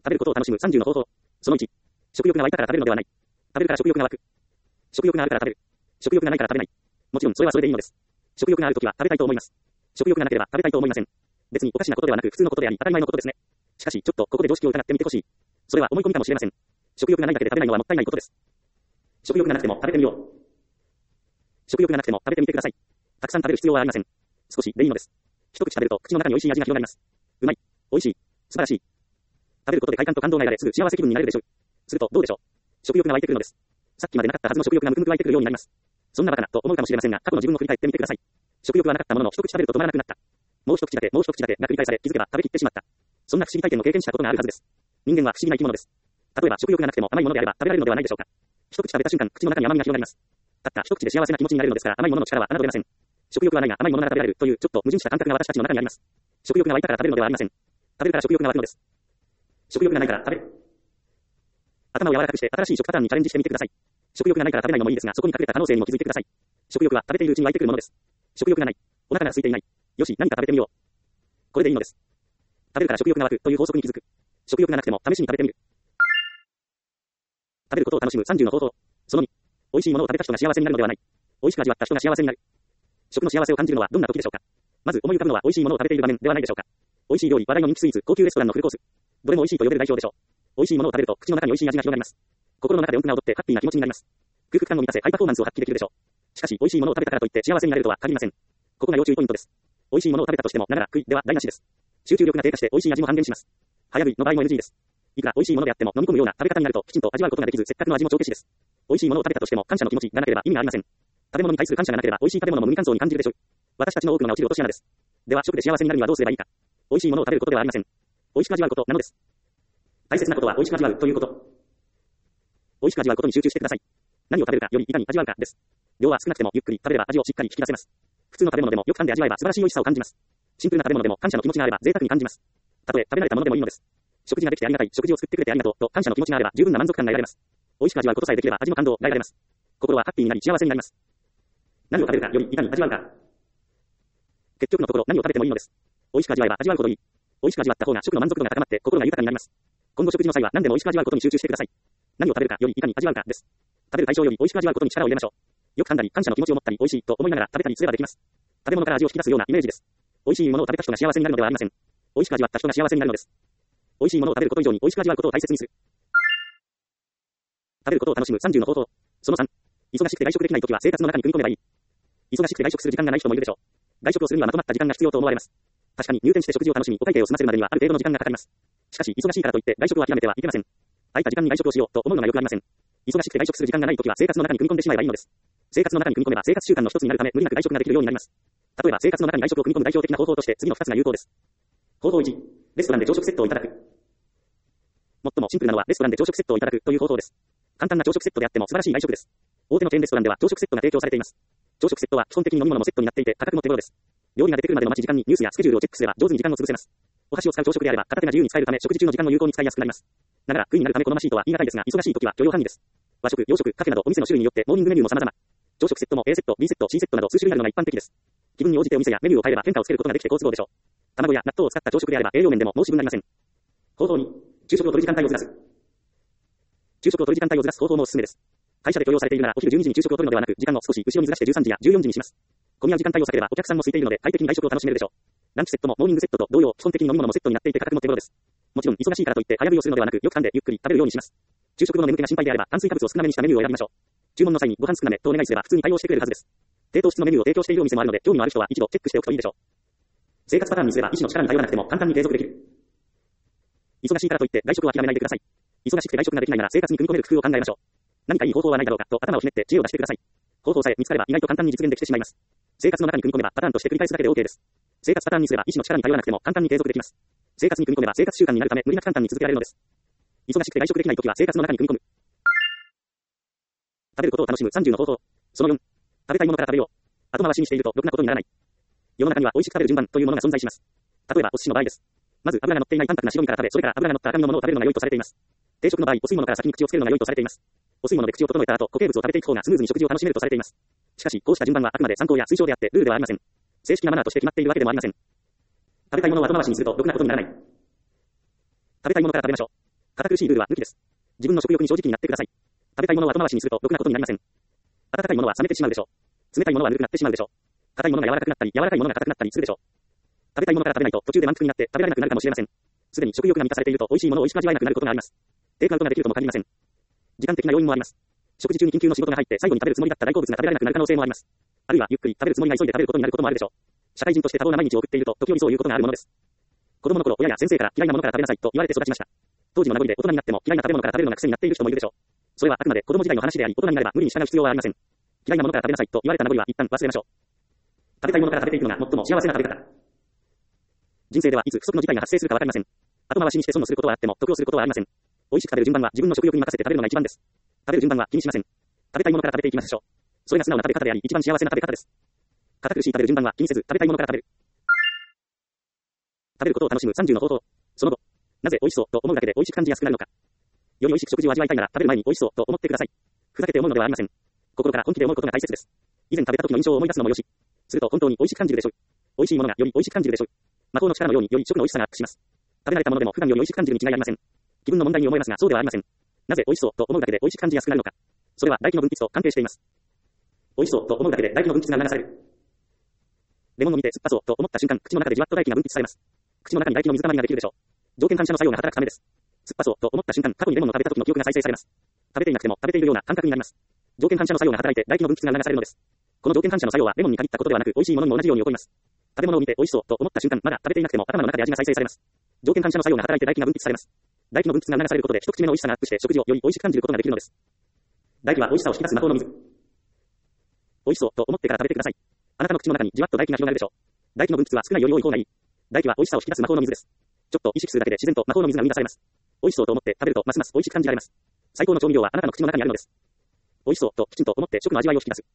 食べることを楽しむ30の方法。その1。食欲が湧いたから食べるのではない。食べるから食欲が湧く。食欲があるから食べる。食欲がないから食べない。もちろんそれはそれでいいのです。食欲があるときは食べたいと思います。食欲がなければ食べたいと思いません。別におかしなことではなく普通のことであり当たり前のことですね。しかしちょっとここで常識を疑ってみてほしい。それは思い込みかもしれません。食欲がないだけで食べないのはもったいないことです。食欲がなくても食べてみよう。食欲がなくても食べてみてください。たくさん食べる必要はありません。少しでいいのです。一口食べると口の中に美味しい味が広がります。うまい。美味しい。素晴らしい。食べることで快感と感動が得られすぐ幸せ気分になれるでしょう。するとどうでしょう。食欲が湧いてくるのです。さっきまでなかったはずの食欲がむくむく湧いてくるようになります。そんなバカなと思うかもしれませんが、過去の自分を振り返ってみてください。食欲はなかったものの一口食べると止まらなくなった。もう一口だけ、もう一口だけが繰り返され、気づけば食べきってしまった。そんな不思議体験を経験したことがあるはずです。人間は不思議な生き物です。例えば食欲がなくても甘いものであれば食べられるのではないでしょうか。一口食べた瞬間、口の中に甘みが広がります。たった一口で幸せな気持ちになれるのですから、甘いものの力は侮れません。食欲はないが甘いものなら食べられるというちょっと矛盾した感覚が私たちの中にあります。食欲が湧いたから食べるのではありません。食べるから食欲が湧くのです。食欲がないから食べる。頭を柔らかくして新しい食パターンにチャレンジしてみてください。食欲がないから食べないのもいいですが、そこに隠れた可能性にも気づいてください。食欲は食べているうちに湧いてくるものです。食欲がない。お腹が空いていない。よし、何か食べてみよう。これでいいのです。食べるから食欲が湧くという法則に気づく。食欲がなくても試しに食べてみる。食べることを楽しむ30の方法。その2。美味しいものを食べた人が幸せになるのではない。美味しく味わった人が幸せになる。食の幸せを感じるのはどんな時でしょうか。まず思い浮かぶのは美味しいものを食べている場面ではないでしょうか。美味しい料理、話題の人気スイーツ、高級レストランのフルコース。どれも美味しいと呼べる代表でしょう。美味しいものを食べると口の中に美味しい味が広がります。心の中で音符が踊ってハッピーな気持ちになります。空腹感を満たせハイパフォーマンスを発揮できるでしょう。しかし美味しいものを食べたからといって幸せになれるとは限りません。ここが要注意ポイントです。美味しいものを食べたとしてもながら食いでは台無しです。集中力が低下して美味しい味も半減します。早食いの場合も NG です。いくら美味しいものであっても飲み込むような食べ方になるときちんと味わうことができず、せっかくの味も帳消しです。美味しいものを食べたとしても感謝の気持ちがなければ意味がありません。食べ物に対する感謝がなければ美味しい食べ物も無味乾燥に感じるでしょう。私たちの多くのが落ちる落とし穴です。では食で幸せになるにはどうすればいいか。美味しいものを食べることではありません。美味しく味わうことなのです。大切なことは美味しく味わうということ。美味しく味わうことに集中してください。何を食べるかよりいかに味わうかです。量は少なくてもゆっくり食べれば味をしっかり引き出せます。普通の食べ物でもよく噛んで味わえば素晴らしい美味しさを感じます。シンプルな食べ物でも感謝の気持ちがあれば贅沢に感じます。たとえ食べられたものでもいいのです。食事ができてありがたい、食事を作ってくれてありがとうと感謝の気持ちがあれば十分な満足感が得られます。美味しく味わうことさえできれば味の感動が得られます。心はハッピーになり幸せになります。何を食べるかよりいかに味わうか。結局のところ何を食べてもいいのです。美味しく味わえば味わうほどいい。美味しく味わった方が食の満足度が高まって心が豊かになります。今後食事の際は何でも美味しく味わうことに集中してください。何を食べるかよりいかに味わうかです。食べる対象より美味しく味わうことに力を入れましょう。よく噛んだり感謝の気持ちを持ったり美味しいと思いながら食べたりすればできます。食べ物から味を引き出すようなイメージです。美味しいものを食べた人が幸せになるのではありません。美味しく味わった人が幸せになるのです。美味しいものを食べること以上に美味しく味わうことを大切にする。食べることを楽しむ30の方法。その3。忙しくて外食できないときは生活の中に組み込めばいい。忙しくて外食する時間がない人もいるでしょう。外食をするにはまとまった時間が必要と思われます。確かに入店して食事を楽しみお会計を済ませるまでにはある程度の時間がかかります。しかし忙しいからといって外食を諦めてはいけません。空いた時間に外食をしようと思うのがよくありません。忙しくて外食する時間がないときは生活の中に組み込んでしまえばいいのです。生活の中に組み込めば生活習慣の一つになるため無理なく外食ができるようになります。例えば生活の中に外食を組み込む代表的な方法として次の2つが有効です。方法1、レストランで朝食セットをいただく。最もシンプルなのはレストランで朝食セットをいただくという方法です。簡単な朝食セットであっても素晴らしい外食です。大手のチェーンレストランでは朝食セットが提供されています。朝食セットは基本的に飲み物もセットになっていて価格も手頃です。料理が出てくるまでの待ち時間にニュースやスケジュールをチェックすれば上手に時間を潰せます。お箸を使う朝食であれば片手が自由に使えるため食事中の時間も有効に使いやすくなります。ながら、悔いになるため好ましいとは言い難いですが、忙しい時は許容範囲です。和食、洋食、カフェなどお店の種類によってモーニングメニューも様々。朝食セットも A セット、B セット、C セットなど数種類あるのが一般的です。気分に応じてお店やメニューを変えれば変化をつけることができて好都合でしょう。卵や納豆を使った朝食であれば栄養面でも申し分なりません。方法2、昼食を取る時間帯をずらす。昼食を取る時間帯をずらす方法もおすすめです。会社で許容されているならお昼12時に昼食を取るのではなく時間を少し後ろにずらして13時や14時にします。混み合う時間帯を避ければお客さんも空いているので快適に外食を楽しめるでしょう。ランチセットもモーニングセットと同様基本的に飲み物もセットになっていて価格も手頃です。もちろん忙しいからといって早食いをするのではなくよく噛んでゆっくり食べるようにします。昼食後の眠気が心配であれば炭水化物を少なめにしたメニューを選びましょう。注文の際にご飯少なめとお願いすれば普通に対応してくれるはずです。低糖質のメニューを提供しているお店もあるので興味のある人は一度チェックしておくといいでしょう。生活パターンにすれば医師の力に頼らなくても簡単に継続できる。忙しいからといって外食を諦めないでください。忙しくて外食ができないなら生活に組み込める工夫を考えましょう。何かいい方法はないだろうかと頭をひねって知恵を出してください。方法さえ見つかれば意外と簡単に実現できてしまいます。生活の中に組み込めばパターンとして繰り返すだけで OK です。生活パターンにすれば医師の力に頼らなくても簡単に継続できます。生活に組み込めば生活習慣になるため無理なく簡単に続けられるのです。忙しくて外食できないときは生活の中に組み込む。食べることを楽しむ30の方法。その4、食べたいものから食べよう。後回しにしているとろくなことにならない。世の中には美味しく食べる順番というものが存在します。例えばお寿司の場合です。まず油が乗っていない淡白な白身から食べ、それから油が乗った赤身のものを食べるのが良いとされています。定食の場合、お吸い物から先に口をつけるのが良いとされています。お吸い物で口を整えた後、固形物を食べていく方がスムーズに食事を楽しめるとされています。しかし、こうした順番はあくまで参考や推奨であってルールではありません。正式なマナーとして決まっているわけでもありません。食べたいものを後回しにするとろくなことにならない。食べたいものから食べましょう。 堅苦しいルールは抜きです。自分の食欲に正直になってください。食べたいものは後回しにするとろくなことになりません。温かいものは冷めてしまうでしょう。冷たいものはぬるくなってしまうでしょう。硬いものが柔らかくなったり、柔らかいものが硬くなったりするでしょう。食べたいものから食べないと途中で満腹になって食べられなくなるかもしれません。すでに食欲が満たされていると美味しいものを美味しく味わえなくなることがあります。テイクアウトができるとも限りません。時間的な要因もあります。食事中に緊急の仕事が入って最後に食べるつもりだった大好物が食べられなくなる可能性もあります。あるいはゆっくり食べるつもりが急いで食べることになることもあるでしょう。社会人として多忙な毎日を送っていると時折そういうことがあるものです。子供の頃、親や先生から嫌いなものから食べなさいと言われて育ちました。当時の名残で大人になっても嫌いな食べ物から食べるのが癖になっている人もいるでしょう。それはあくまで子供時代の話であり、大人になれば無理に従う必要はありません。嫌いなものから食べなさいと言われた名残は一旦忘れましょう。食べたいものから食べていくのが最も幸せな食べ方。人生ではいつ不測の事態が発生するかわかりません。後回しにして損をすることはあっても得をすることはありません。美味しく食べる順番は自分の食欲に任せて食べるのが一番です。食べる順番は気にしません。食べたいものから食べていきましょう。それが素直な食べ方であり、一番幸せな食べ方です。堅苦しい食べる順番は気にせず食べたいものから食べる。食べることを楽しむ30の方法。その後、なぜ美味しそうと思うだけで美味しく感じやすくなるのか。より美味しく食事を味わいたいなら食べる前に美味しそうと思ってください。ふざけて思うのではありません。心から本気で思うことが大切です。以前食べた時の印象を思い出すのもよし。すると本当に美味しく感じるでしょう。美味しいものがより美味しく感じるでしょう。魔法の力のようにより食の美味しさがアップします。食べられたものでも普段より美味しく感じるに違いありません。気分の問題に思いますがそうではありません。なぜ美味しそうと思うだけで美味しく感じやすくなるのか。それは唾液の分泌と関係しています。美味しそうと思うだけで唾液の分泌が流される。レモンを見て酸っぱそうと思った瞬間、口の中でじわっと唾液が分泌されます。口の中に唾液の水たまりができるでしょう。条件反射の作用が働くためです。酸っぱそうと思った瞬間、過去にレモンを食べた時の記憶が再生されます。食べていなくても食べているような感覚になります。条件反射の作用が働いて唾液の分泌が促されるのです。この条件反射の作用はレモンに限ったことではなく、美味しいものにも同じように起こります。食べ物を見て美味しそうと思った瞬間、まだ食べていなくても頭の中で味が再生されます。条件反射の作用が働いて唾液が分泌されます。唾液の分泌が流されることで一口目の美味しさがアップして食事をより美味しく感じることができるのです。唾液は美味しさを引き出す魔法の水。美味しそうと思ってから食べてください。あなたの口の中にじわっと唾液が広がるでしょう。唾液の分泌は少ないより多い方がいい。唾液は美味しさを引き出す魔法の水です。ちょっと意識するだけで自然と魔法の水が生み出されます。美味しそうと思って食べるとますます美味しく感じられます。最高の調味料はあなたの口の中にあるのです。美味しそうときちんと思って食の味わいを引き出す。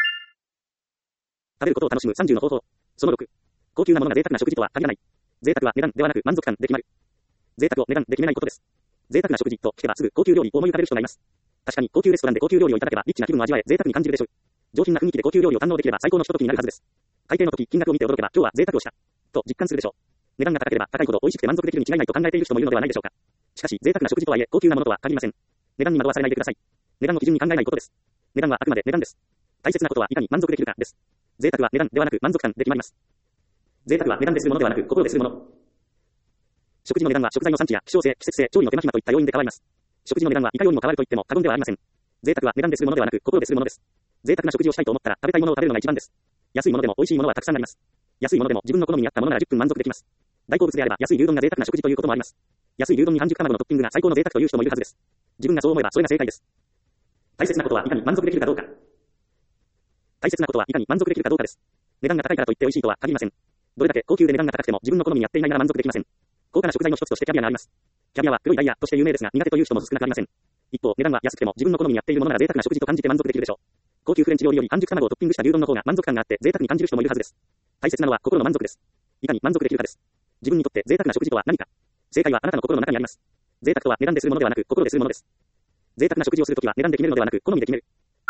食べることを楽しむ30の方法。その6。高級なものが贅沢な食事とは限らない。贅沢は値段ではなく満足感で決まる。贅沢を値段で決めないことです。贅沢な食事と聞けばすぐ高級料理を思い浮かべる人がいます。確かに高級レストランで高級料理をいただけばリッチな気分を味わえ贅沢に感じるでしょう。上品な雰囲気で高級料理を堪能できれば最高のひとときになるはずです。会計の時金額を見て驚けば今日は贅沢をしたと実感するでしょう。値段が高ければ高いほど美味しくて満足できるに違いないと考えている人もいるのではないでしょうか。しかし贅沢な食事とはいえ高級なものとは限りません。値段に惑わされないでください。値段を基準に考えないことです。値段はあくまで値段です。大切なことはいかに満足できるかです。贅沢は値段ではなく満足感で決まります。贅沢は値段でするものではなく心でするもの。食事の値段は食材の産地や希少性、季節性、調理の手間暇といった要因で変わります。食事の値段はいかようにも変わると言っても過言ではありません。贅沢は値段でするものではなく心でするものです。贅沢な食事をしたいと思ったら食べたいものを食べるのが一番です。安いものでも美味しいものはたくさんあります。安いものでも自分の好みに合ったものなら10分満足できます。大好物であれば安い牛丼が贅沢な食事ということもあります。安い牛丼に半熟卵のトッピングが最高の贅沢という人もいるはずです。自分がそう思えばそれが正解です。大切なことはいかに満足できるかどうか。大切なことはいかに満足できるかどうかです。値段が高いからといって美味しいとは限りません。どれだけ高級で値段が高くても自分の好みに合っていないなら満足できません。高価な食材の一つとしてキャビアがあります。キャビアは黒いダイヤとして有名ですが苦手という人も少なくありません。一方、値段は安くても自分の好みに合っているものなら贅沢な食事と感じて満足できるでしょう。高級フレンチ料理より半熟卵をトッピングした牛丼の方が満足感があって贅沢に感じる人もいるはずです。大切なのは心の満足です。いかに満足できるかです。自分にとって贅沢な食事とは何か。正解はあなたの心の中にあります。贅沢とは値段でするものではなく心でするものです。贅沢な食事をするときは値段で決めるのではなく好みで決める。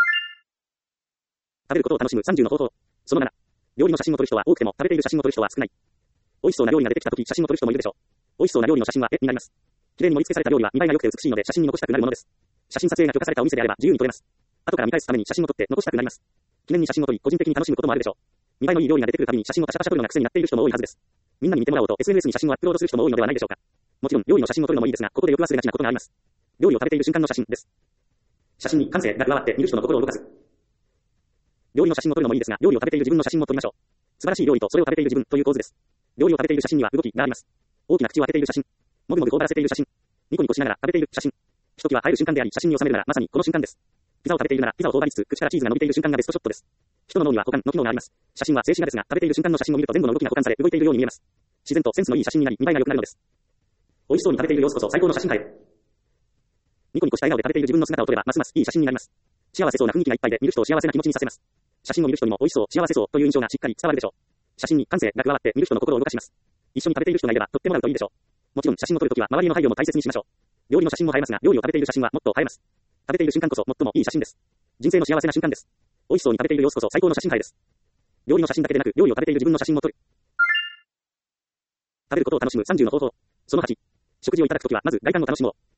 食べることを楽しむ30の方法。その7。料理の写真を撮る人は多くても食べている写真を撮る人は少ない。美味しそうな料理が出てきたとき写真を撮る人もいるでしょう。美味しそうな料理の写真は絵になります。綺麗に盛り付けされた料理は見栄えが良くて美しいので写真に残したくなるものです。写真撮影が許可されたお店であれば自由に撮れます。後から見返すために写真を撮って残したくなります。記念に写真を撮り個人的に楽しむこともあるでしょう。見栄えのいい料理が出てくるたびに写真をパシャパシャ撮るのが癖になっている人も多いはずです。みんなに見てもらおうと SNS に写真をアップロードする人も多いのではないでしょうか。もちろん料理の写真を撮るのもいいですが、ここでよく忘れがちなことがあります。料理を食べている瞬間の写真です。写真に感性が加わって見る人の心を動かす。料理の写真を撮るのもいいですが、料理を食べている自分の写真も撮りましょう。素晴らしい料理とそれを食べている自分という構図です。料理を食べている写真には動きがあります。大きな口を開けている写真。もぐもぐ頬張らせている写真。ニコニコしながら食べている写真。ひときわ映える瞬間であり、写真に収めるならまさにこの瞬間です。ピザを食べているならピザを頬張りつつ口からチーズが伸びている瞬間がベストショットです。人の脳には保管の機能があります。写真は静止画ですが、食べている瞬間の写真を見ると前後の動きが保管され動いているように見えます。自然とセンスのいい写真になり見栄えが良くなるのです。美味しそうに食べている様子こそ最高の写真家へ。ニコニコした笑顔で食べている自分の姿を撮ればますますいい写真になります。幸せそうな雰囲気がいっぱいで見る人を幸せな気持ちにさせます。写真を見る人にも美味しそう、幸せそうという印象がしっかり伝わるでしょう。写真に感性が加わって見る人の心を動かします。一緒に食べている人がいれば撮ってもらうといいでしょう。もちろん写真を撮るときは周りの配慮も大切にしましょう。料理の写真も映えますが、料理を食べている写真はもっと映えます。食べている瞬間こそ最もいい写真です。人生の幸せな瞬間です。美味しそうに食べている様子こそ最高の写真家です。料理の写真だけでなく、料理を食べている自分の写真も撮る。食べることを楽しむ30の方法。その8。食事をいただくときはまず外観を楽しもう。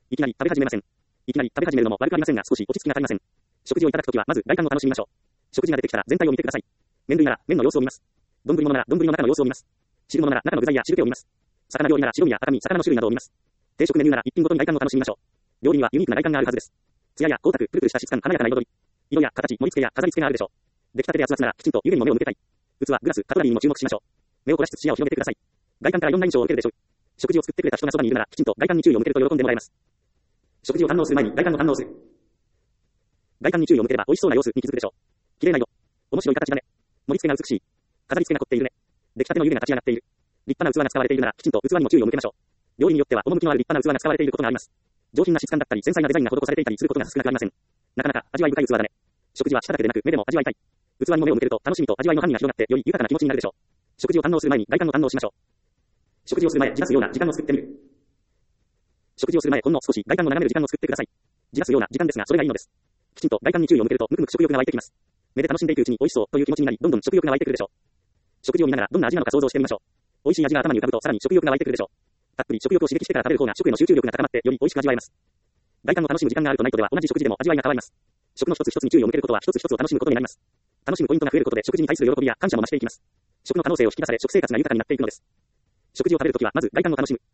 いきなり食べ始めません。いきなり食べ始めるのも悪くありませんが、少し落ち着きが足りません。食事をいただくときは、まず外観を楽しみましょう。食事が出てきたら全体を見てください。麺類なら麺の様子を見ます。丼物なら丼の中の様子を見ます。汁物なら中の具材や汁気を見ます。魚料理なら白身や赤身、魚の種類などを見ます。定食メニューなら一品ごとに外観を楽しみましょう。料理にはユニークな外観があるはずです。艶や光沢、プルプルした質感、華やかな彩り。色や形、盛り付けや飾り付けがあるでしょう。出来たてで熱々ならきちんと湯気にも目を向けたい。器、グラス、カトラリーにも注目しましょう。目を凝らしつつ視野を広げてください。外観からいろんな印象を受けるでしょう。食事を作ってくれた人がそばにいるならきちんと外観に注意を向けると喜んでもらえます。食事を堪能する前に外観を堪能する。外観に注意を向ければ美味しそうな様子に気づくでしょう。綺麗な色。面白い形だね。盛り付けが美しい。飾り付けが凝っているね。出来たての湯気が立ち上がっている。立派な器が使われているならきちんと器にも注意を向けましょう。料理によっては趣のある立派な器が使われていることがあります。上品な質感だったり繊細なデザインが施されていたりすることが少なくありません。なかなか味わい深い器だね。食事は舌だけでなく目でも味わいたい。器にも目を向けると楽しみと味わいの範囲が広がってより豊かな気持ちになるでしょう。食事を堪能する前に外観を堪能しましょう。食事をする前、じらすような時間を作ってみる。食事をする前、ほんの少し外観を眺める時間を作ってください。じらすような時間ですが、それがいいのです。きちんと外観に注意を向けると、むくむく食欲が湧いてきます。目で楽しんでいくうちに美味しそうという気持ちになり、どんどん食欲が湧いてくるでしょう。食事を見ながらどんな味なのか想像してみましょう。美味しい味が頭に浮かぶとさらに食欲が湧いてくるでしょう。たっぷり食欲を刺激してから食べる方が食への集中力が高まってより美味しく味わえます。外観を楽しむ時間があるとないとでは同じ食事でも味わいが変わります。食の一つ一つに注意を向けることは一つ一つを楽しむことになります。楽しむポイントが増えることで食事に対する喜びや感謝も増していきます。食の可能性を引き出され食生活が豊かになっていくのです。食事を食べるときはまず外観を楽しむ。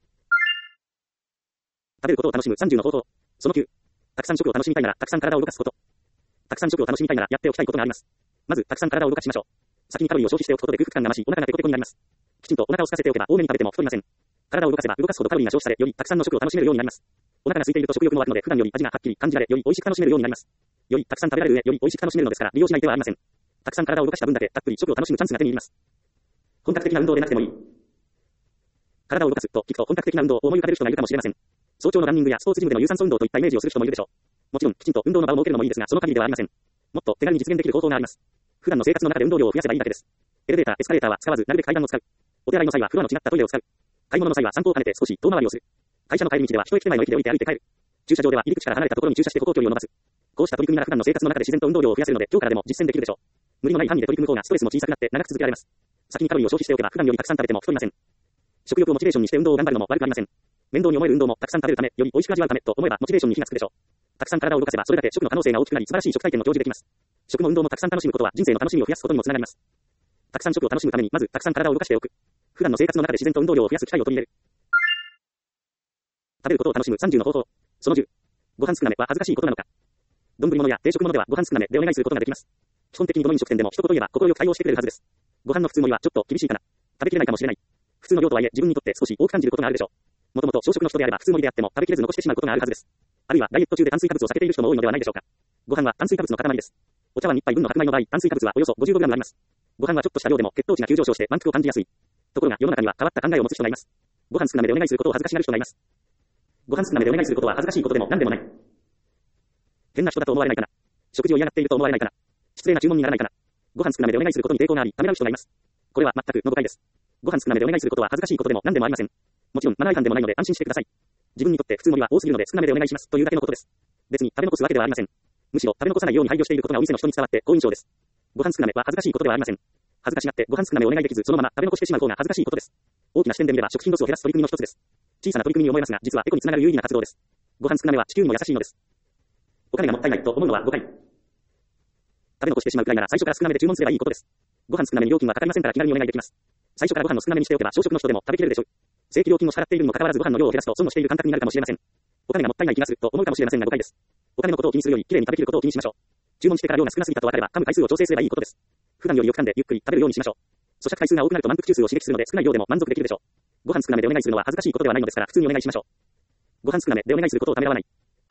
食べることを楽しむ30の方法。その9。たくさん食を楽しみたいならたくさん体を動かすこと。たくさん食を楽しみたいならやっておきたいことがあります。まずたくさん体を動かしましょう。先にカロリーを消費しておくことで空腹感が増し、お腹がペコペコになります。きちんとお腹を空かせておけば多めに食べても太りません。体を動かせば動かすほどカロリーが消費され、よりたくさんの食を楽しめるようになります。お腹が空いていると食欲も湧くので普段より味がはっきり感じられ、より美味しく楽しめるようになります。よりたくさん食べられる上、より美味しく楽しめるのですから利用しない手はありません。たくさん体を動かした分だけたっぷり食を楽しむチャンスが手に入ります。本格的な運動でなくてもいい。体を動かすと聞くと本格的な運動を思い浮かべる人がいるかもしれません。早朝のランニングやスポーツジムでの有酸素運動といったイメージをする人もいるでしょう。もちろんきちんと運動の場を設けるのもいいですが、その限りではありません。もっと手軽に実現できる方法があります。普段の生活の中で運動量を増やせばいいだけです。エレベーター、エスカレーターは使わず、なるべく階段を使う。お手洗いの際はフロアの違ったトイレを使う。買い物の際は散歩を兼ねて少し遠回りをする。会社の帰り道では一駅手前の駅で降りて歩いて帰る。駐車場では入り口から離れたところに駐車して歩行距離を伸ばす。こうした取り組みなら普段の生活の中で自然と運動量を増やせるので、今日からでも実践できるでしょう。無理のない範囲で取り組む方がストレスも小さくなって長く続けられます。先にカロリーを消費しておけば普段よりたくさん食べても太りません。食欲をモチベーションにして運動を頑張るのも悪くありません。面倒に思える運動もたくさん食べるため、より美味しく味わうためと思えばモチベーションに火がつくでしょう。たくさん体を動かせばそれだけ食の可能性が大きくなり素晴らしい食体験も享受できます。食も運動もたくさん楽しむことは人生の楽しみを増やすことにもつながります。たくさん食を楽しむためにまずたくさん体を動かしておく。普段の生活の中で自然と運動量を増やす機会を取り入れる。食べることを楽しむ30の方法。その10。ご飯少なめは恥ずかしいことなのか。丼物や定食物ではご飯少なめでお願いすることができます。基本的にどの飲食店でも一言言えば心よく対応してくれるはずです。ご飯の普通盛りはちょっと厳しいかな。食べきれないかもしれない。普通の量とはいえ自分にとって少し多く感じることがあるでしょう。もともと小食の人であれば普通盛りであっても食べきれず残してしまうことがあるはずです。あるいはダイエット中で炭水化物を避けている人も多いのではないでしょうか。ご飯は炭水化物の塊です。お茶碗1杯分の白米の場合、炭水化物はおよそ 55g あります。ご飯はちょっとした量でも血糖値が急上昇して満腹を感じやすい。ところが世の中には変わった考えを持つ人がいます。ご飯少なめでお願いすることを恥ずかしがる人がいます。ご飯少なめでお願いすることは恥ずかしいことでも何でもない。変な人だと思われないかな。食事を嫌がっていると思われないかな。失礼な注文にならないかな。ご飯少なめでお願いすることに抵抗があり、ためらう人がいます。これは全くの誤解です。ご飯少なめでお願いすることは恥ずかしいことでも何でもありません。もちろんマナー違反でもないので安心してください。自分にとって普通盛りは多すぎるので少なめでお願いしますというだけのことです。別に食べ残すわけではありません。むしろ食べ残さないように配慮していることがお店の人に伝わって好印象です。ご飯少なめは恥ずかしいことではありません。恥ずかしがってご飯少なめお願いできずそのまま食べ残してしまう方が恥ずかしいことです。大きな視点で見れば食品ロスを減らす取り組みの一つです。小さな取り組みに思えますが実はエコにつながる有意義な活動です。ご飯少なめは地球にも優しいのです。お金がもったいないと思うのは誤解。食べ残してしまうくらいなら最初から少なめで注文すればいいことです。ご飯少なめに料金はかかりませんから気軽にお願いできます。最初からご飯の少なめにしておけば小食の人でも食べきれるでしょう。正規料金を支払っているにもかかわらずご飯の量を減らすと損をしている感覚になるかもしれません。お金がもったいない気がすると思うかもしれませんが誤解です。お金のことを気にするよりきれいに食べきることを気にしましょう。注文してから量が少なすぎたと分かれば噛む回数を調整すればいいことです。普段よりよく噛んでゆっくり食べるようにしましょう。咀嚼回数が多くなると満腹中枢を刺激するので少ない量でも満足できるでしょう。ご飯少なめでお願いするのは恥ずかしいことではないのですから普通にお願いしましょう。ご飯少なめでお願いすることをためらわない。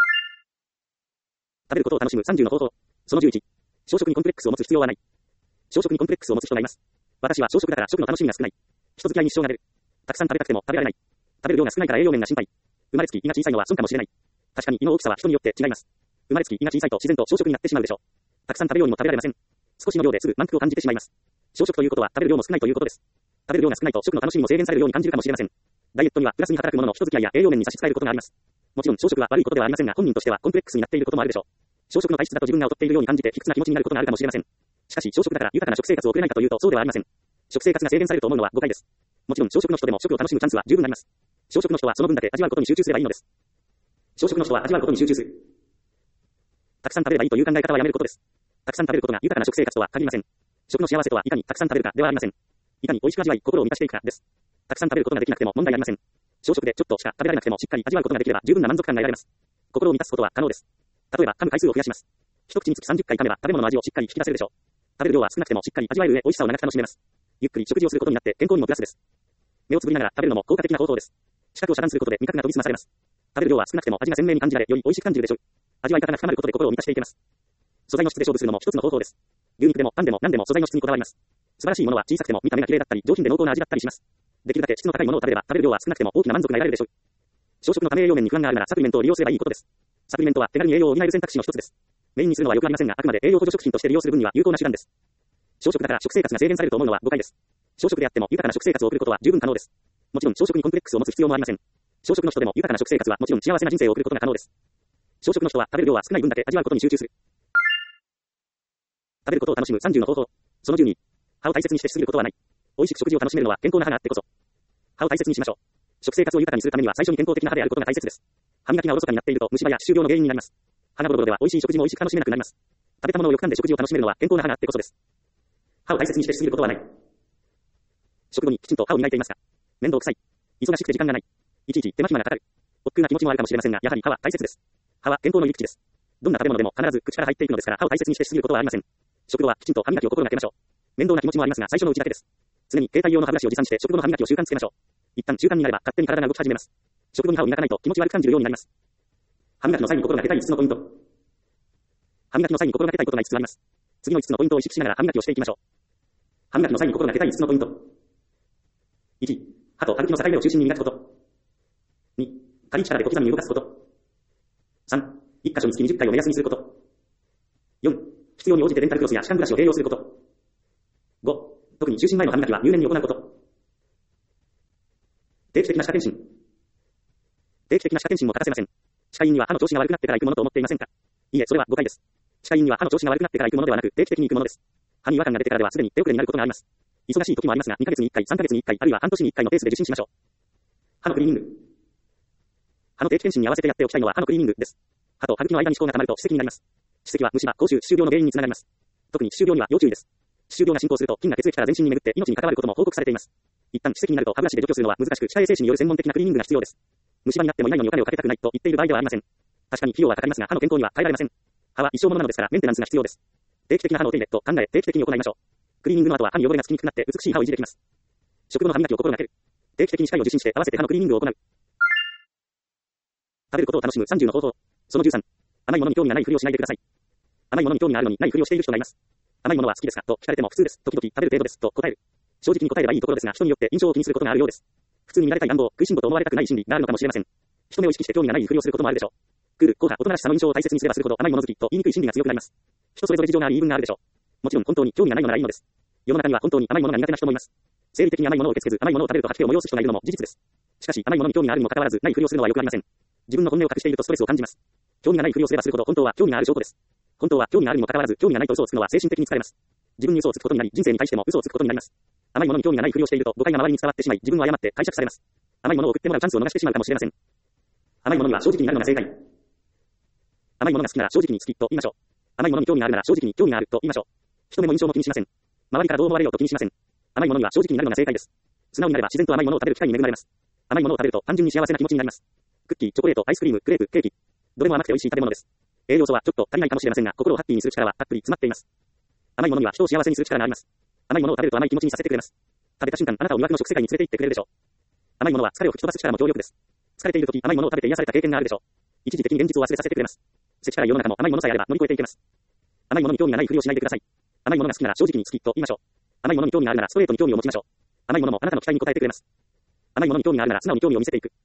食べることを楽しむ30の方法。その11。小食にコンプレックスを持つ必要はない。小食にコンプレックスを持つ人がいます。私は小食だから食の楽しみが少ない。人付き合いに支障が出る。たくさん食べたくても食べられない。食べる量が少ないから栄養面が心配。生まれつき胃が小さいのは損かもしれない。確かに胃の大きさは人によって違います。生まれつき胃が小さいと自然と小食になってしまうでしょう。たくさん食べるようにも食べられません。少しの量ですぐ満腹を感じてしまいます。小食ということは食べる量も少ないということです。食べる量が少ないと食の楽しみも制限されるように感じるかもしれません。ダイエットにはプラスに働くものの人付き合いや栄養面に差し支えることがあります。もちろん小食は悪いことではありませんが本人としてはコンプレックスになっていることもあるでしょう。小食の体質だと自分が劣っているように感じて卑屈な気持ちになることがあるかもしれません。しかし小食だから豊かな食生活を送れないかというとそうではありません。食生活が制限されると思うのは誤解です。もちろん小食の人でも食を楽しむチャンスは十分あります。小食の人はその分だけ味わうことに集中すればいいのです。 小食の人は味わうことに集中する。たくさん食べればいいという考え方はやめることです。たくさん食べることが豊かな食生活とは限りません。食の幸せとはいかにたくさん食べるかではありません。いかに美味しく味わい、心を満たしていくかです。たくさん食べることができなくても問題ありません。小食でちょっとしか食べられなくてもしっかり味わうことができれば十分な満足感が得られます。心を満たすことは可能です。例えば噛む回数を増やします。一口につき30回噛めば食べ物の味をしっかり引き出せるでしょう。食べる量は少なくてもしっかり味わえる上美味しさを長く楽しめます。ゆっくり食事をすることになって健康にもプラスです。目をつぶりながら食べるのも効果的な方法です。視覚を遮断することで味覚が研ぎ澄まされます。食べる量は少なくても味が鮮明に感じられより美味しく感じるでしょう。味わい方が深まることで心を満たしていけます。素材の質で勝負するのも一つの方法です。牛肉でもパンでも何でも素材の質にこだわります。素晴らしいものは小さくても見た目が綺麗だったり上品で濃厚な味だったりします。できるだけ質の高いものを食べれば食べる量は少なくても大きな満足が得られるでしょう。小食のため栄養面に不安があるならサプリメントを利用すればいいことです。サプリメントは手軽に栄養を補える選択肢の一つです。メインにするのはよくありませんが、あくまで栄養補助食品として利用する分には有効な手段です。小食だから食生活が制限されると思うのは誤解です。小食であっても豊かな食生活を送ることは十分可能です。もちろん小食にコンプレックスを持つ必要もありません。小食の人でも豊かな食生活はもちろん幸せな人生を送ることが可能です。小食の人は食べる量は少ない分だけ味わうことに集中する。食べることを楽しむ30の方法。その12。歯を大切にしてしすぎることはない。美味しく食事を楽しめるのは健康な歯があってこそ。歯を大切にしましょう。食生活を豊かにするためには最初に健康的な歯であることが大切です。歯磨きがおろそかになっていると虫歯や歯周病の原因になります。歯がボロボロでは美味しい食事も美味しく楽しめなくなります。食べたものをよく噛んで食事を楽しめるのは健康な歯があってこそです。歯を大切にしてしすぎることはない。食後にきちんと歯を磨いていますか？面倒くさい。忙しくて時間がない。いちいち手間暇がかかる。億劫な気持ちもあるかもしれませんが、やはり歯は大切です。歯は健康の入り口です。どんな食べ物でも必ず口から入っていくのですから歯を大切にしてしすぎることはありません。食後はきちんと歯磨きを心がけましょう。面倒な気持ちもありますが最初のうちだけです。常に携帯用の歯ブラシを持参して食後の歯磨きを習慣つけましょう。一旦習慣になれば勝手に体が動き始めます。食後に歯を磨かないと気持ち悪く感じるようになります。歯磨きの際に心がけたい5つのポイント。歯磨きの際に心がけたいことが5つあります。次の5つのポイントを意識しながら歯磨きをしていきましょう。歯磨きの際に心がけたい5つのポイント。1、歯と歯茎の境目を中心に磨くこと。2、軽い力で小刻みに動かすこと。3、1箇所につき20回を目安にすること。4、必要に応じてデンタルフロスや歯間ブラシを併用すること。5、特に就寝前の歯磨きは入念に行うこと。定期的な歯科検診。定期的な歯科検診も欠かせません。歯科医院には歯の調子が悪くなってから行くものと思っていませんか？いいえ、それは誤解です。歯科医院には歯の調子が悪くなってから行くものではなく定期的に行くものです。歯に違和感が出てからではすでに手遅れになることがあります。忙しい時もありますが、2ヶ月に1回、3ヶ月に1回、あるいは半年に1回のペースで受診しましょう。歯のクリーニング。歯の定期検診に合わせてやっておきたいのは歯のクリーニングです。歯と歯茎の間に歯垢が溜まると歯石になります。歯石は虫歯、口臭、歯周病の原因につながります。特に歯周病には要注意です。歯周病が進行すると菌が血液から全身に巡って命に関わることも報告されています。一旦歯石になると歯ブラシで除去するのは難しく、歯科衛生士による専門的なクリーニングが必要です。虫歯になってもいないのにお金をかけたくないと言っている場合ではありません。確かに費用はかかりますが、歯の健康には変えられません。歯は一生ものなのですからメンテナンスが必要です。定期的な歯のお手入れと考え定期的に行いましょう。クリーニングの後は歯に汚れがつきにくくなって美しい歯を維持できます。食後の歯磨きを心がける。定期的に歯科医を受診して合わせて歯のクリーニングを行う。食べることを楽しむ30の方法。その13。甘いものに興味がないふりをしないでください。甘いものに興味があるのにないふりをしている人がいます。甘いものは好きですかと聞かれても普通です。時々食べる程度ですと答える。正直に答えればいいところですが、人によって印象を気にすることがあるようです。普通に見られたい願望、食いしん坊と思われたくない心理があるのかもしれません。人目を意識して興味がないふりをすることもあるでしょう。クール、硬派、大人らしさの印象を大切にすればするほど甘いもの好きと言いにくい心理が強くなります。人それぞれ事情があり言い分があるでしょう。もちろん本当に興味がないのならいいのです。世の中には本当に甘いものが苦手な人もいます。生理的に甘いものを受け付けず甘いものを食べると吐き気を催す人がいるのも事実です。しかし甘いものに興味があるにもかかわらずないふりをするのはよくありません。自分の本音を隠しているとストレスを感じます。興味がないふりをすればするほど本当は興味がある証拠です。本当は興味があるにもかかわらず興味がないと嘘をつくのは精神的に疲れます。自分に嘘をつくことになり人生に対しても嘘をつくことになります。甘いものに興味がないふりをしていると誤解が周りに伝わってしまい自分を誤って解釈されます。甘いものを送ってもらうチャンスを逃してしまうかもしれません。甘いものには正直になるのが正解。甘いものが好きなら正直に好きと言いましょう。甘いものに興味があるなら正直に興味があると言いましょう。人目も印象も気にしません。周りからどう思われようと気にしません。甘いものには正直になるのが正解です。素直になれば自然と甘いものを食べる機会に恵まれます。甘いものを食べると単純に幸せな気持ちになります。クッキー、チョコレート、アイスクリーム、クレープ、ケーキ。どれも甘くて美味しい食べ物です。栄養素はちょっと足りないかもしれませんが、心をハッピーにする力はたっぷり詰まっています。甘いものには人を幸せにする力があります。甘いものを食べると甘い気持ちにさせてくれます。食べた瞬間、あなたを魅惑の食世界に連れて行ってくれるでしょう。甘いものは疲れを吹き飛ばす力も強力です。疲れている時、甘いものを食べて癒された経験があるでしょう。一時的に現実を忘れさせてくれます。関から世の中も甘いものさえあれば乗り越えていけます。甘いものに興味がないふりをしないでください。甘いものが好きなら正直に好きと言いましょう。甘いものに興味があるならストレートに興味を持ちましょう。甘いものもあなたの期待に応えてくれます。甘いものに興味があるなら素直に興味を見せていく。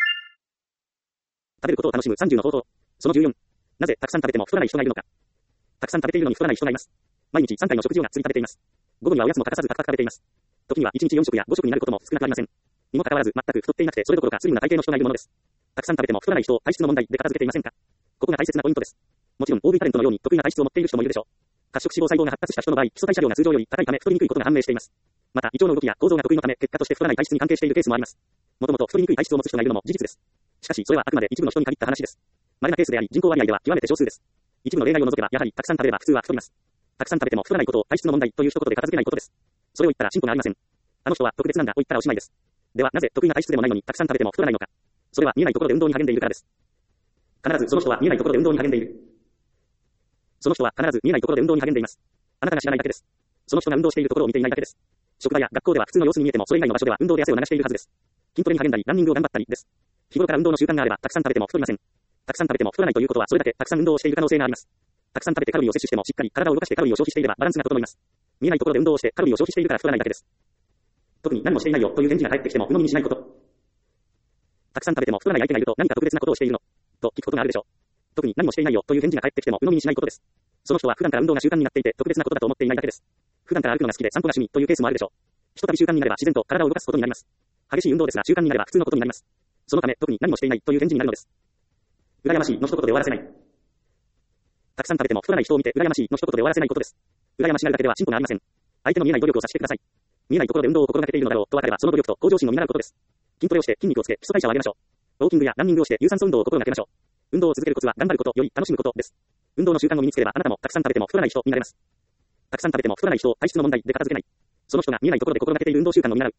食べることを楽しむ30の方法。その14。なぜたくさん食べても太らない人がいるのか。たくさん食べているのに太らない人がいます。毎日3回の食事をがっつり食べています。午後にはおやつも欠かさずパクパク食べています。時には1日4食や5食になることも少なくありません。にもかかわらず全く太っていなくてそれどころかスリムな体型の人がいるものです。たくさん食べても太らない人を体質の問題で片付けていませんか。ここが大切なポイントです。もちろん大食いタレントのように得意な体質を持っている人もいるでしょう。褐色脂肪細胞が発達した人の場合、基礎代謝量が通常より高いため太りにくいことが判明しています。また胃腸の動きや構造が得意のため結果として太らない体質に関係しているケースもあります。もともと太りにくい体質を持つ人がいるのも事実です。 しかし、それはあくまで一部の人に限った話です。稀なケースであり、人口割合では極めて少数です。一部の例外を除けば、やはりたくさん食べれば普通は太ります。たくさん食べても太らないことを体質の問題という一言で片付けないことです。それを言ったら進歩がありません。あの人は特別なんだと言ったらおしまいです。では、なぜ得意な体質でもないのにたくさん食べても太らないのか。それは見えないところで運動に励んでいるからです。必ずその人は見えないところで運動に励んでいる。その人は必ず見えないところで運動に励んでいます。あなたが知らないだけです。その人が運動しているところを見ていないだけです。職場や学校では普通の様子に見えても、それ以外の場所では運動で汗を流しているはずです。筋トレに励んだり、ランニングを頑張ったりです。日頃から運動の習慣があれば、たくさん食べても太りません。たくさん食べても太らないということは、それだけたくさん運動をしている可能性があります。たくさん食べてカロリーを摂取しても、しっかり体を動かしてカロリーを消費していれば、バランスが整います。見えないところで運動をしてカロリーを消費しているから太らないだけです。特に何もしていないよという返事が返ってきても、鵜呑みにしないこと。たくさん食べても太らない相手がいると、何か特別なことをしているのと聞くことがあるでしょう。特に何もしていないよという返事が返ってきても、鵜呑みにしないことです。その人は普段から運動が習慣になっていて、特別なことだと思っていないだけです。普段から歩くのが好きで散歩が趣味というケースもあるでしょう。ひとたび習慣になれば自然と体を動かすことになります。激しい運動ですが習慣になれば普通のことになります。そのため特に何もしていないという返事になるのです。羨ましいの一言で終わらせない。たくさん食べても太らない人を見て羨ましいの一言で終わらせないことです。羨ましがるだけでは進歩がありません。相手の見えない努力をさせてください。見えないところで運動を心がけているのだろうと分かれば、その努力と向上心を見習うことです。筋トレをして筋肉をつけ基礎代謝を上げましょう。ウォーキングやランニングをして有酸素運動を心がけましょう。運動を続けるコツは頑張ることより楽しむことです。運動の習慣を身につければあなたもたくさん食べても太らない人になれます。たくさん食べても太らない人を体質の問題で片付けない。その人が見えないところで心がけている運動習慣を見習う。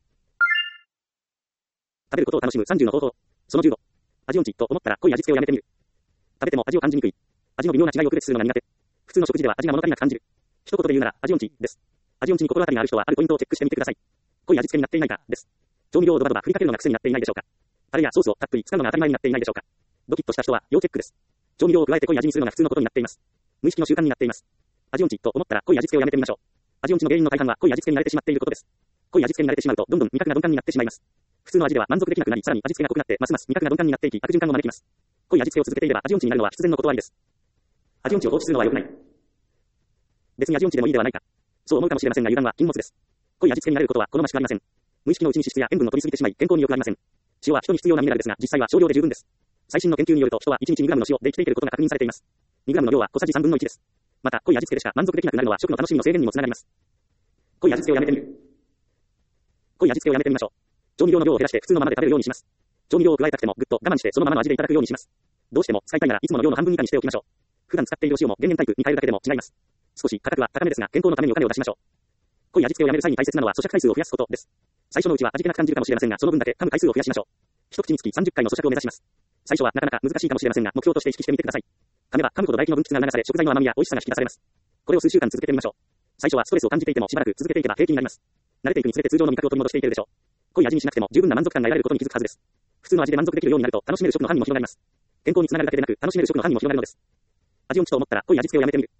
食べることを楽しむ30の方法。その15。味音痴と思ったら濃い味付けをやめてみる。食べても味を感じにくい。味の微妙な違いを区別するのが苦手。普通の食事では味が物足りなく感じる。一言で言うなら味音痴です。味音痴に心当たりがある人はあるポイントをチェックしてみてください。濃い味付けになっていないかです。調味料をドバドバ振りかけるのが癖になっていないでしょうか。タレやソースをたっぷり使うのが当たり前になっていないでしょうか。ドキッとした人は要チェックです。調味料を加えて濃い味にするのが普通のことになっています。無意識の習慣になっています。味音痴と思ったら濃い味付けをやめてみましょう。味音痴の原因の大半は濃い味付けに慣れてしまっていることです。濃い味付けに慣れてしまうとどんどん味覚が鈍感になってしまいます。普通の味では満足できなくなり、さらに味付けが濃くなってますます味覚が鈍感になっていき、悪循環を招きます。濃い味付けを続けていれば味音痴になるのは必然の断りです。味音痴を放置するのは良くない。別に味音痴でもいいではないか。そう思うかもしれませんが油断は禁物です。濃い味付けになれることは好ましくありません。無意識のうちに脂質や塩分を摂りすぎてしまい健康に良くありません。塩は人に必要なミネラルですが実際は少量で十分です。最新の研究によると人は1日2グラムの塩で生きていけることが確認されています。2グラムの量は小さじ3分の1です。また濃い味付けでしか満足できなくなるのは食の楽しみの制限にもつながります。濃い味付けをやめてみる。濃い味付けをやめてみましょう。調味料の量を減らして普通のままで食べるようにします。調味料を加えたくてもぐっと我慢してそのままの味でいただくようにします。どうしても使いたいならいつもの量の半分以下にしておきましょう。普段使っているお塩も減塩タイプに変えるだけでも違います。少し価格は高めですが健康のためにお金を出しましょう。濃い味付けをやめる際に大切なのは咀嚼回数を増やすことです。最初のうちは味気なく感じるかもしれませんがその分だけ噛む回数を増やしましょう。一口につき30回の咀嚼を目指します。最初はなかなか難しいかもしれませんが目標として意識してみてください。噛めば噛むほど唾液の分泌が促され食材の甘みや美味しさが引き出されます。これを数週間続けてみましょう。最初はストレスを感じていてもしばらく続けていけば平気になります。慣れていくにつれて通常の味覚を取り戻していけるでしょう。濃い味にしなくても十分な満足感が得られることに気づくはずです。普通の味で満足できるようになると楽しめる食の範囲も広がります。健康につながるだけでなく楽しめる食の範囲も広がるのです。味音痴と思ったら濃い味付けをやめてみる。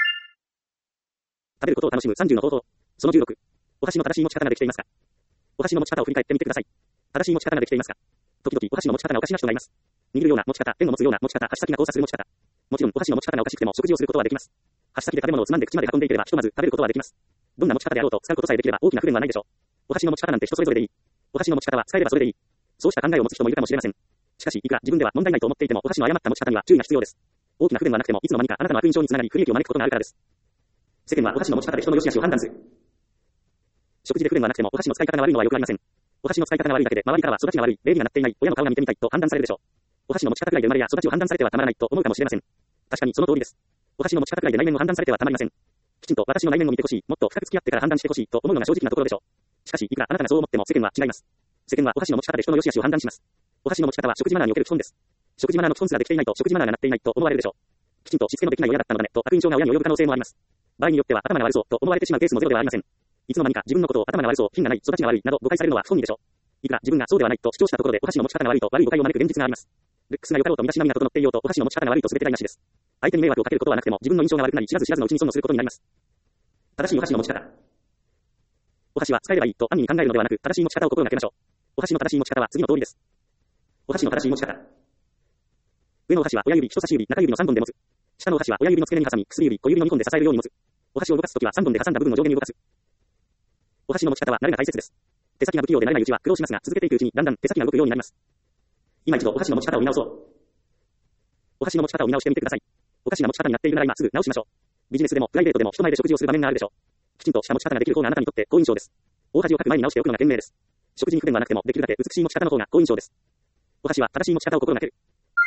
食べることを楽しむ30の方法。その16。お箸の正しい持ち方ができていますか。お箸の持ち方を振り返ってみてください。正しい持ち方ができていますか。時々お箸の持ち方がおかしな人がいます。握るような持ち方、ペンを持つような持ち方、箸先が交差する持ち方。もちろんお箸の持ち方がおかしくても食事をすることはできます。箸先で食べ物をつまんで口まで運んでいければひとまず食べることはできます。どんな持ち方であろうと使うことさえできれば大きな不便はないでしょう。お箸の持ち方なんて人それぞれでいい。お箸の持ち方は使えればそれでいい。そうした考えを持つ人もいるかもしれません。しかしいくら自分では問題ないと思っていてもお箸の誤った持ち方には注意が必要です。大きな不便はなくてもいつの間にかあなたの悪印象につながり不利益を招くことがあるからです。世間はお箸の持ち方で人の良し悪しを判断する。食事で不便はなくてもお箸の使い方が悪いのは良くありません。お箸の使い方が悪いだけで周りからは育ちが悪い、礼儀がなっていない、親の顔が見てみたいと判断されるでしょう。お箸の持ち方くらいで生まれや育ちを判断されてはたまらないと思うかもしれません。確かにその通りです。お箸の持ち方くらいで内面を判断されてはたまりません。きちんと私の内面を見てほしい、もっと深く付き合ってから判断してほしいと思うのが正直なところでしょう。しかしいくらあなたがそう思っても世間は違います。世間はお箸の持ち方で人の良し悪しを判断します。お箸の持ち方は食事マナーにおける基本です。食事マナーの基本すらできていないと食事マナーがなっていないと思われるでしょう。きちんとしつけのできない親だったのだねと悪印象が親に及ぶ可能性もあります。場合によっては頭が悪そうと思われてしまうケースもゼロではありません。いつの間にか自分のことを頭が悪そう、品がない、育ちが悪いなど誤解されるのは不本意でしょう。いくら自分がそうではないと主張したところでお箸の持ち方が悪いと悪い誤解を招く現実があります。ルックスが良かろうと身だしなみが整っていようとお箸の持ち方が悪いと全て台無しです。相手に迷惑をかけることはなくても自分の印象が悪くなり知らず知らずのうちに損をすることになります。正しいお箸の持ち方。お箸は使えればいいと安易に考えるのではなく正しい持ち方を心がけましょう。お箸の正しい持ち方は次の通りです。お箸の正しい持ち方。上のお箸は親指、人差し指、中指の3本で持つ。下のお箸は親指の付け根に挟み、薬指、小指の2本で支えるように持つ。お箸を動かすときは3本で挟んだ部分を上下に動かす。お箸の持ち方は慣れが大切です。手先が不器用で慣れないうちは苦労しますが、続けていくうちにだんだん手先が動くようになります。今一度お箸の持ち方を見直そう。お箸の持ち方を見直してみてください。おかしな持ち方になっているなら今すぐ直しましょう。ビジネスでもプライベートでも人前で食事をする場面があるでしょう。きちんとした持ち方ができる方があなたにとって好印象です。大恥をかく前に直しておくのが賢明です。食事に不便はなくてもできるだけ美しい持ち方の方が好印象です。 お箸は正しい持ち方を心がける。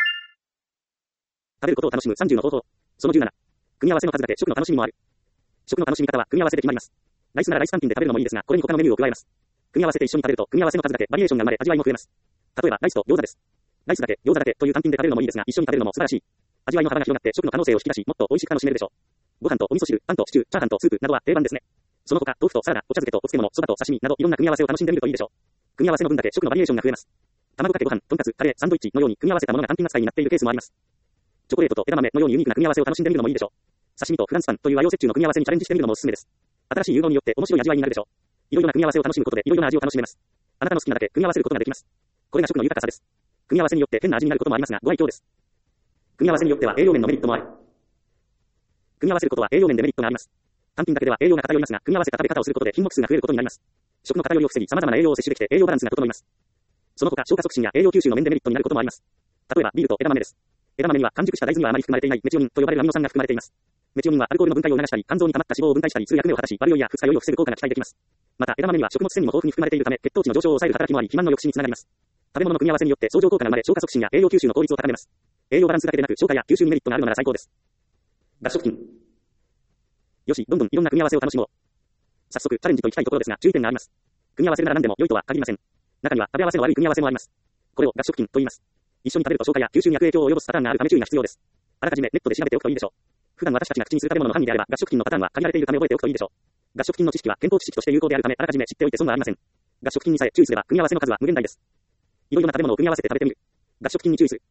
食べることを楽しむ30の方法。その17。組み合わせの数だけ食の楽しみもある。食の楽しみ方は組み合わせで決まります。ライスならライス単品で食べるのもいいですが、これに他のメニューを加えます。組み合わせて一緒に食べると、組み合わせの数だけバリエーションが生まれ、味わいも増えます。例えば、ライスと餃子です。ライスだけ、餃子だけという単品で食べるのもいいですが、一緒に食べるのも素晴らしい。味わいの幅が広がって食の可能性を引き出し、もっと美味しく楽しめるでしょう。ご飯とお味噌汁、パンとシチュー、チャーハンとスープなどは定番ですね。その他、豆腐とサラダ、お茶漬けとお漬物、そばと刺身などいろんな組み合わせを楽しんでみるといいでしょう。組み合わせの分だけ食のバリエーションが増えます。卵かけご飯、とんかつ、カレー、サンドイッチのように組み合わせたものが単品扱いになっているケースもあります。チョコレートと枝豆のようにユニークな組み合わせを楽しんでみるのもいいでしょう。刺身とフランスパンという和洋折衷の組み合わせにチャレンジしてみるのもおすすめです。新しい融合によって面白い味わいになるでしょう。いろいろな組み合わせを楽しむことでいろいろな味を楽しめます。あなたの好きなだけ組み合わせることができます。これが食の豊かさです。組み合わせによって変な味になることもありますが、ご愛嬌です。組み合わせによっては栄養面のメリットもある。組み合わせることは栄養面でメリットがあります。単品だけでは栄養が偏りますが、組み合わせた食べ方をすることで品目数が増えることになります。食の偏りを防ぎ、様々な栄養を摂取できて栄養バランスが整います。その他、消化促進や栄養吸収の面でメリットになることもあります。例えば、ビールと枝豆です。枝豆には完熟した大豆にはあまり含まれていないメチオニンと呼ばれるアミノ酸が含まれています。メチオニンはアルコールの分解を促したり、肝臓に溜まった脂肪を分解したりする役目を果たし、悪酔いや二日酔いを防ぐ効果が期待できます。また、枝豆には食物繊維も豊富に含まれているため、血糖値の上昇を抑える働きもあり、肥満の抑止につながります。食べ物の組み合わせによって相乗効果が生まれ、消化促進や栄養吸収の効率を高めます。栄養バランスだけでなく、消化や吸収にメリットがあるのなら最高です。脱食品。よし、どんどんいろんな組み合わせを楽しもう。早速、チャレンジといきたいところですが、注意点があります。組み合わせるなら何でも良いとは限りません。中には食べ合わせの悪い組み合わせもあります。これを脱食品と言います。一緒に食べると消化や吸収に悪影響を及ぼすパターンがあるため注意が必要です。あらかじめネットで調べておくといいでしょう。普段私たちが口にする食べ物の範囲であれば、脱食品のパターンは限られているため覚えておくといいでしょう。脱食品の知識は健康知識として有効であるため、あらかじめ知っておいて損はありません。脱食品にさえ注意すれば、組み合わせの数は無限大です。いろいろな食べ物を組み合わせて食べてみる。脱食品に注意する。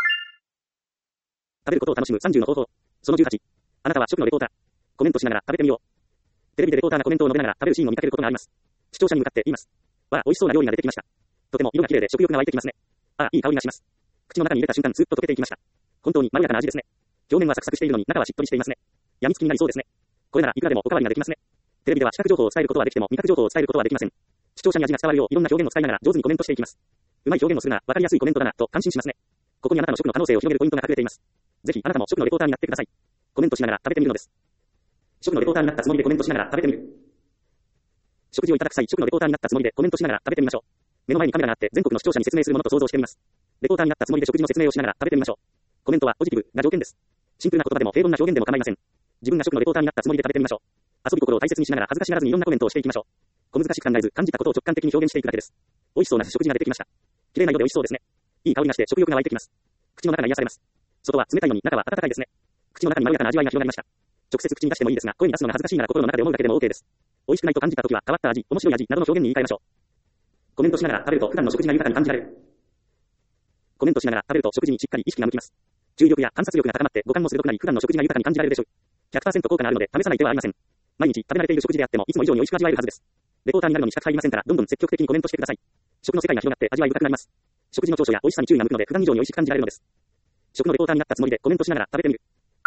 食べることを楽しむ30の方法。その18。あなたは食のレポーター。コメントしながら食べてみよう。テレビでレポーターがコメントを述べながら食べるシーンを見かけることがあります。視聴者に向かって言います。わあ、美味しそうな料理が出てきました。とても色が綺麗で食欲が湧いてきますね。ああ、いい香りがします。口の中に入れた瞬間、スーッと溶けていきました。本当にまろやかな味ですね。表面はサクサクしているのに中はしっとりしていますね。やみつきになりそうですね。これならいくらでもおかわりができますね。テレビでは視覚情報を伝えることはできても味覚情報を伝えることはできません。視聴者に味が伝わるよういろんな表現を使いながら上手にコメントしていきます。うまい表現をするならわかりやすいコメントだなと感心しますね。ここにあなたの食の可能性を広げるポイントが隠れています。ぜひあなたも食のレポーターになってください。コメントしながら食べてみるのです。食のレポーターになったつもりでコメントしながら食べてみる。食事をいただく際、食のレポーターになったつもりでコメントしながら食べてみましょう。目の前にカメラがあって全国の視聴者に説明するものと想像してみます。レポーターになったつもりで食事の説明をしながら食べてみましょう。コメントはポジティブが条件です。シンプルな言葉でも平凡な表現でも構いません。自分が食のレポーターになったつもりで食べてみましょう。遊び心を大切にしながら恥ずかしがらずにいろんなコメントをしていきましょう。小難しく考えず感じたことを直感的に表現していくだけです。美味しそうな食事が出てきました。綺麗な色で美味しそうですね。いい香りがして食欲が湧いてきます。口の中が癒されます。外は冷たいのに中は温かいですね。口の中にまろやかな味わいが広がりました。直接口に出してもいいですが、声に出すのが恥ずかしいなら心の中で思うだけでも OK です。美味しくないと感じたときは変わった味、面白い味などの表現に言い換えましょう。コメントしながら食べると普段の食事が豊かに感じられる。コメントしながら食べると食事にしっかり意識が向きます。注意力や観察力が高まって五感も鋭くなり普段の食事が豊かに感じられるでしょう。100% 効果があるので試さない手はありません。毎日食べ慣れている食事であってもいつも以上に美味しく味わえるはずです。レポーターになるのに資格入りませんからどんどん積極的にコメントしてください。食の世界が広がって味わい深くなります。食事の長所や美味しさに注意が向くので普段以上に美味しく感じられるのです。食のレポーターになったつもりでコメントしながら食べてみる。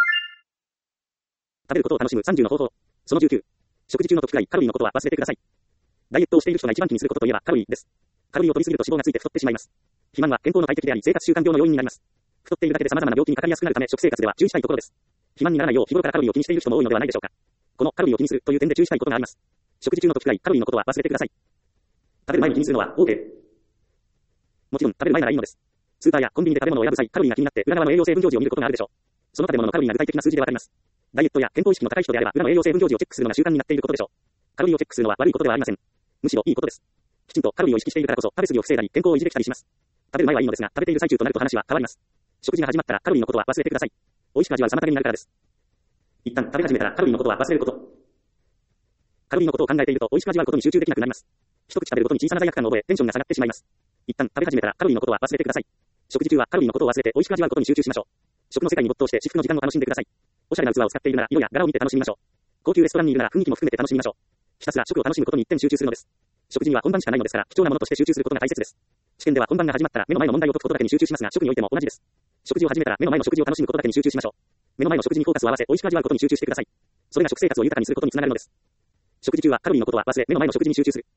食べることを楽しむ30の方法。その19。食事中の時くらいカロリーのことは忘れてください。ダイエットをしている人が一番気にすることといえばカロリーです。カロリーを取りすぎると脂肪がついて太ってしまいます。肥満は健康の大敵であり生活習慣病の要因になります。太っているだけで様々な病気にかかりやすくなるため食生活では注意したいところです。肥満にならないよう日頃からカロリーを気にしている人も多いのではないでしょうか。このカロリーを気にするという点で注意したいことがあります。食事中の時くらいカロリーのことは忘れてください。食べる前に気にするのは OK。もちろん食べる前ならいいのです。スーパーやコンビニで食べ物を選ぶ際カロリーが気になって裏側の栄養成分表示を見ることがあるでしょう。その食べ物のカロリーが具体的な数字でわかります。ダイエットや健康意識の高い人であれば裏の栄養成分表示をチェックするのが習慣になっていることでしょう。カロリーをチェックするのは悪いことではありません。むしろいいことです。きちんとカロリーを意識しているからこそ食べ過ぎを防いだり健康を維持できたりします。食べる前はいいのですが食べている最中となると話は変わります。食事が始まったらカロリーのことは忘れてください。美味しく味わう妨げになるからです。一旦食べ始めたらカロリーのことは忘れること。カロリーのことを考えていると美味しく味わうことに集中できなくなります。一口食べるごとに小さな罪悪感を覚えテンションが下がってしまいます。一旦食べ始めたらカロリーのことは忘れてください。食事中はカロリーのことを忘れて美味しく味わうことに集中しましょう。食の世界に没頭して至福の時間を楽しんでください。おしゃれな器を使っているなら色や柄を見て楽しみましょう。高級レストランにいるなら雰囲気も含めて楽しみましょう。ひたすら食を楽しむことに一点集中するのです。食事には本番しかないのですから貴重なものとして集中することが大切です。試験では本番が始まったら目の前の問題を解くことだけに集中しますが食においても同じです。食事を始めたら目の前の食事を楽しむことだけに集中しましょう。目の前の食事にフォーカスを合わせ美味しく味わうことに集中してください。それが食生活を豊かにすることにつながるのです。食事中はカロリーのことは忘れ目の前の食事に集中する。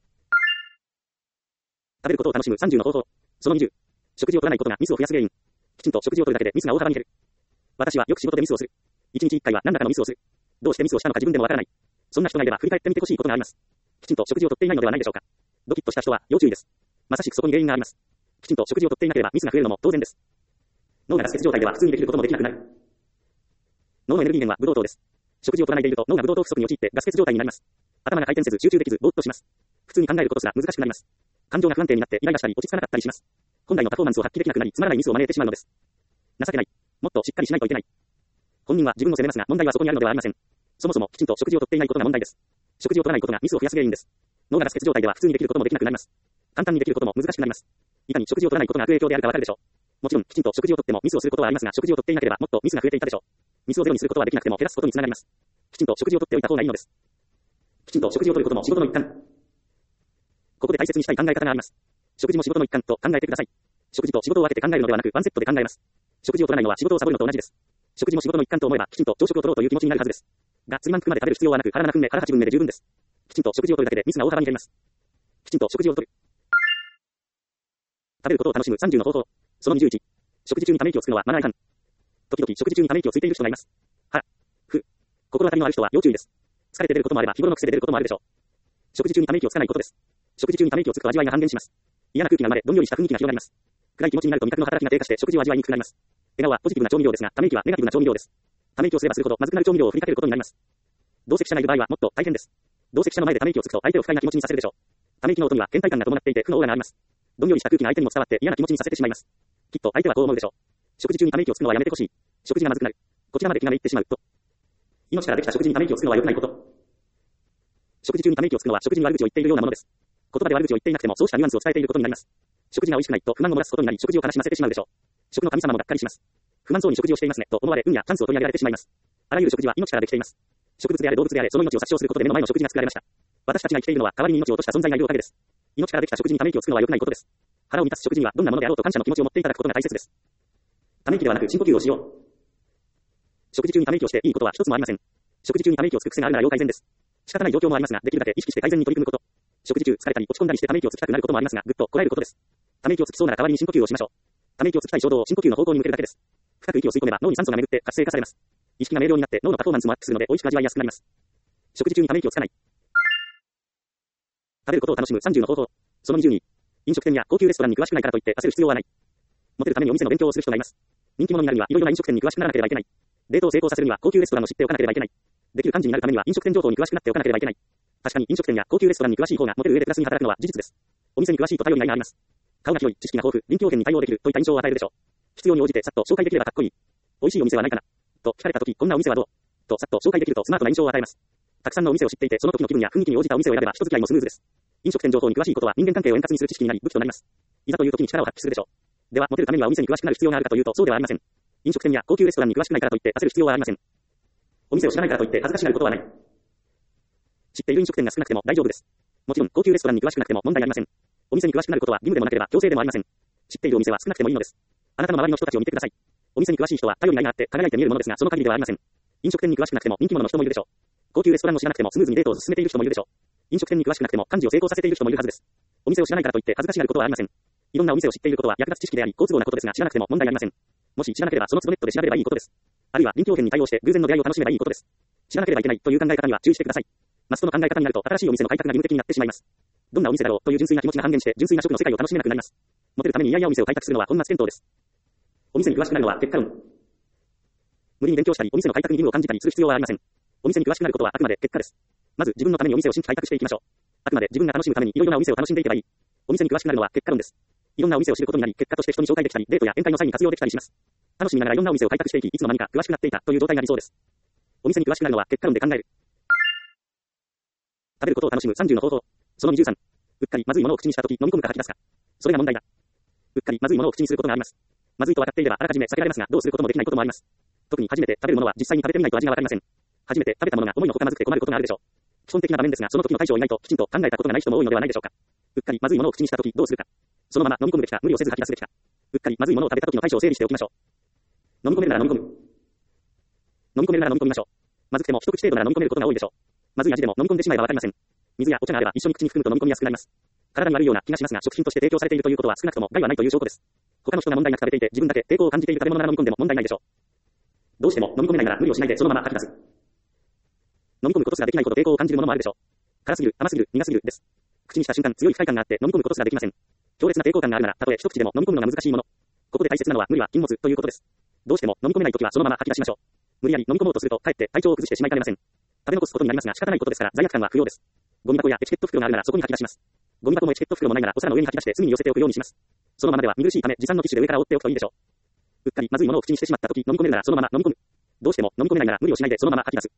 食べることを楽しむ30の方法。その20。食事を取らないことがミスを増やす原因。きちんと食事を取るだけでミスが大幅に減る。私はよく仕事でミスをする。1日1回は何らかのミスをする。どうしてミスをしたのか自分でもわからない。そんな人がいれば振り返ってみてほしいことがあります。きちんと食事をとっていないのではないでしょうか。ドキッとした人は要注意です。まさしくそこに原因があります。 きちんと食事をとっていなければミスが増えるのも当然です。脳がガス欠状態では普通にできることもできなくなる。脳のエネルギー源はブドウ糖です。食事を取らないでいると脳がブドウ糖不足に陥ってガス欠状態になります。頭が回転せず集中できずぼーっとします。普通に考えることすら難しくなります。感情が不安定になってイライラしたり落ち着かなかったりします。本来のパフォーマンスを発揮できなくなりつまらないミスを招いてしまうのです。情けない。もっとしっかりしないといけない。本人は自分を責めますが問題はそこにあるのではありません。そもそもきちんと食事をとっていないことが問題です。食事を取らないことがミスを増やす原因です。脳がガス欠状態では普通にできることもできなくなります。簡単にできることも難しくなります。いかに食事を取らないことが悪影響であるかわかるでしょう。もちろんきちんと食事をとってもミスをすることはありますが食事をとっていなければもっとミスが増えていたでしょう。ミスをゼロにすることはできなくても減らすことにつながります。きちんと食事をとっておいた方がいいのです。きちんと食事をとることも仕事の一環。ここで大切にしたい考え方があります。食事も仕事の一環と考えてください。食事と仕事を分けて考えるのではなくワンセットで考えます。食事を取らないのは仕事をサボるのと同じです。食事も仕事の一環と思えばきちんと朝食を取ろうという気持ちになるはずです。がっつり満腹まで食べる必要はなく腹7分目腹8分目で十分です。きちんと食事を取るだけでミスが大幅に減ります。きちんと食事を取る。食べることを楽しむ30の方法。その21。食事中にため息をつくのはマナー違反。時々食事中にため息をついている人がいます。心当たりのある人は要注意です。疲れて出ることもあれば日頃の癖で出ることもあるでしょう。食事中にため息をつかないことです。食事中にため息をつくと味わいが半減します。嫌な空気が生まれ、どんよりした雰囲気が広がります。暗い気持ちになると味覚の働きが低下して食事を味わいにくくなります。笑顔はポジティブな調味料ですが、ため息はネガティブな調味料です。ため息をすればするほどまずくなる調味料を振りかけることになります。同席者がいる場合はもっと大変です。同席者の前でため息をつくと相手を不快な気持ちにさせるでしょう。ため息の音には倦怠感が伴っていて負のオーラがあります。どんよりした空気が相手にも伝わって嫌な気持ちにさせてしまいます。きっと相手はこう思うでしょう。食事中にため息をつくのはやめてほしい。食事がまずくなる。こちらまで気がめいってしまうと。命からできた食事にため息をつくのは良くないこと。食事中にため息をつくのは食事に悪口を言っているようなものです。言葉で悪口を言っていなくてもそうしたニュアンスを伝えていることになります。食事が美味しくないと不満を漏らすことになり食事を悲しませてしまうでしょう。食の神様もがっかりします。不満そうに食事をしていますねと思われ運やチャンスを取り上げられてしまいます。あらゆる食事は命からできています。植物であれ動物であれその命を殺傷することで目の前の食事が作られました。私たちが生きているのは代わりに命を落とした存在がいるおかげです。命からできた食事にため息をつくのは良くないことです。腹を満たす食事にはどんなものであろうと感謝の気持ちを持っていただくことが大切です。ため息ではなく深呼吸をしよう。食事中にため息をしていいことは一つもありません。食事中にため息をつく癖があるなら要改善です。仕方ない状況もありますが、できるだけ意識して改善に取り組むこと。食事中疲れたり落ち込んだりしてため息をつきたくなることもありますが、ぐっとこらえることです。ため息をつきそうなら代わりに深呼吸をしましょう。ため息をつきたい衝動を深呼吸の方向に向けるだけです。深く息を吸い込めば脳に酸素が巡って活性化されます。意識が明瞭になって脳のパフォーマンスもアップするので美味しく味わいやすくなります。食事中にため息をつかない。食べることを楽しむ30の方法。その22。飲食店や高級レストランに詳しくないからといって焦る必要はない。モテるためにお店の勉強をする人がいます。人気者になるにはいろいろな飲食店に詳しくならなければいけない。デートを成功させるには高級レストランを知っておかなければいけない。できる幹事になるためには飲食店情報に詳しくなっておかなければいけない。確かに飲食店や高級レストランに詳しい方がモテる上でプラスに働くのは事実です。お店に詳しいと頼りがいがあります。顔が広い、知識が豊富、臨機応変に対応できるといった印象を与えるでしょう。必要に応じてさっと紹介できればかっこいい。美味しいお店はないかなと聞かれたとき、こんなお店はどうとさっと紹介できるとスマートな印象を与えます。たくさんのお店を知っていてその時の気分や雰囲気に応じたお店を選べば人付き合いもスムーズです。飲食店情報に詳しいことは人間関係を円滑にする知識になり武器となります。いざという時に力を発揮するでしょう。ではモテるためにはお店に詳しくなる必要があるかというとそうではありません。飲食店や高級レストランに詳しくないからといって焦る必要はありません。お店を知らないからといって恥ずかしがることはない。知っている飲食店が少なくても大丈夫です。もちろん高級レストランに詳しくなくても問題ありません。お店に詳しくなることは義務でもなければ強制でもありません。知っているお店は少なくてもいいのです。あなたの周りの人たちを見てください。お店に詳しい人は頼りがいがあって輝いて見えるものですがその限りではありません。飲食店に詳しくなくても人気者の人もいるでしょう。高級レストランを知らなくてもスムーズにデートを進めている人もいるでしょう。飲食店に詳しくなくても幹事を成功させている人もいるはずです。お店を知らないからといって恥ずかしがることはありません。いろんなお店を知っていることは役立つ知識であり好都合なことですが知らなくても問題ありません。もし知らなければその都度ネットで調べればいいことです。あるいは臨機応変に対応して偶然の出会いを楽しめばいいことです。知らなければいけないという考え方には注意してください。マストの考え方になると新しいお店の開拓が義務的になってしまいます。どんなお店だろうという純粋な気持ちが半減して純粋な食の世界を楽しめなくなります。モテるためにいやいやお店を開拓するのは本末転倒です。お店に詳しくなるのは結果論。無理に勉強したりお店の開拓に義務を感じたりする必要はありません。お店に詳しくなることはあくまで結果です。まず自分のためにお店を新規開拓していきましょう。あくまで自分が楽しむためにいろいろなお店を楽しんでいけばいい。お店に詳しくなるのは結果論です。いろんなお店を知ることになり結果として人に紹介できたりデートや宴会の際に活用できたりします。楽しみながらいろんなお店を開拓していきいつの間にか詳しくなっていたという状態が理想です。お店に詳しくなるのは結果論で考える。食べることを楽しむ30の方法。その23。うっかりまずいものを口にしたとき飲み込むか吐き出すか。それが問題だ。うっかりまずいものを口にすることがあります。まずいと分かっていればあらかじめ避けられますがどうすることもできないこともあります。特に初めて食べるものは実際に食べてみないと味がわかりません。初めて食べたものが思いのほかまずくて困ることがあるでしょう。基本的な場面ですがその時の対処をいないときちんと考えたことがない人も多いのではないでしょうか。うっかりまずいものを口にしたときどうするか。そのまま飲み込むべきか無理をせず吐き出すべきか。うっかりまずいものを食べた時の対処を整理しておきましょう。飲み込めるなら飲み込む。飲み込めるなら飲み込みましょう。まずくても一口程度なら飲み込めることが多いでしょう。まずい味でも飲み込んでしまえばわかりません。水やお茶があれば一緒に口に含むと飲み込みやすくなります。体に悪いような気がしますが食品として提供されているということは少なくとも害はないという証拠です。他の人が問題なく食べていて自分だけ抵抗を感じている食べ物なら飲み込んでも問題ないでしょう。どうしても飲み込めないなら無理をしないでそのまま吐き出す。飲み込むことすらできないほど抵抗を感じるものもあるでしょう。辛すぎる、甘すぎる、苦すぎるです。口にした瞬間強い不快感があって飲み込むことすらできません。 強烈な抵抗感があるなら、たとえ一口でも飲み込むのが難しいもの。ここで大切なのは無理は禁物ということです。どうしても飲み込めないときはそのまま吐き出しましょう。無理やり飲み込もうとすると、かえって体調を崩してしまいかねません。食べ残すことになりますが仕方ないことですから罪悪感は不要です。ゴミ箱やエチケット袋があるならそこに吐き出します。ゴミ箱もエチケット袋もないならお皿の上に吐き出して隅に寄せておくようにします。そのままでは見苦しいため持参のティッシュで上から覆っておくといいでしょう。うっかりまずいものを口にしてしまったとき飲み込めるならそのまま飲み込む。どうしても飲み込めないなら無理をしないでそのまま吐き出す。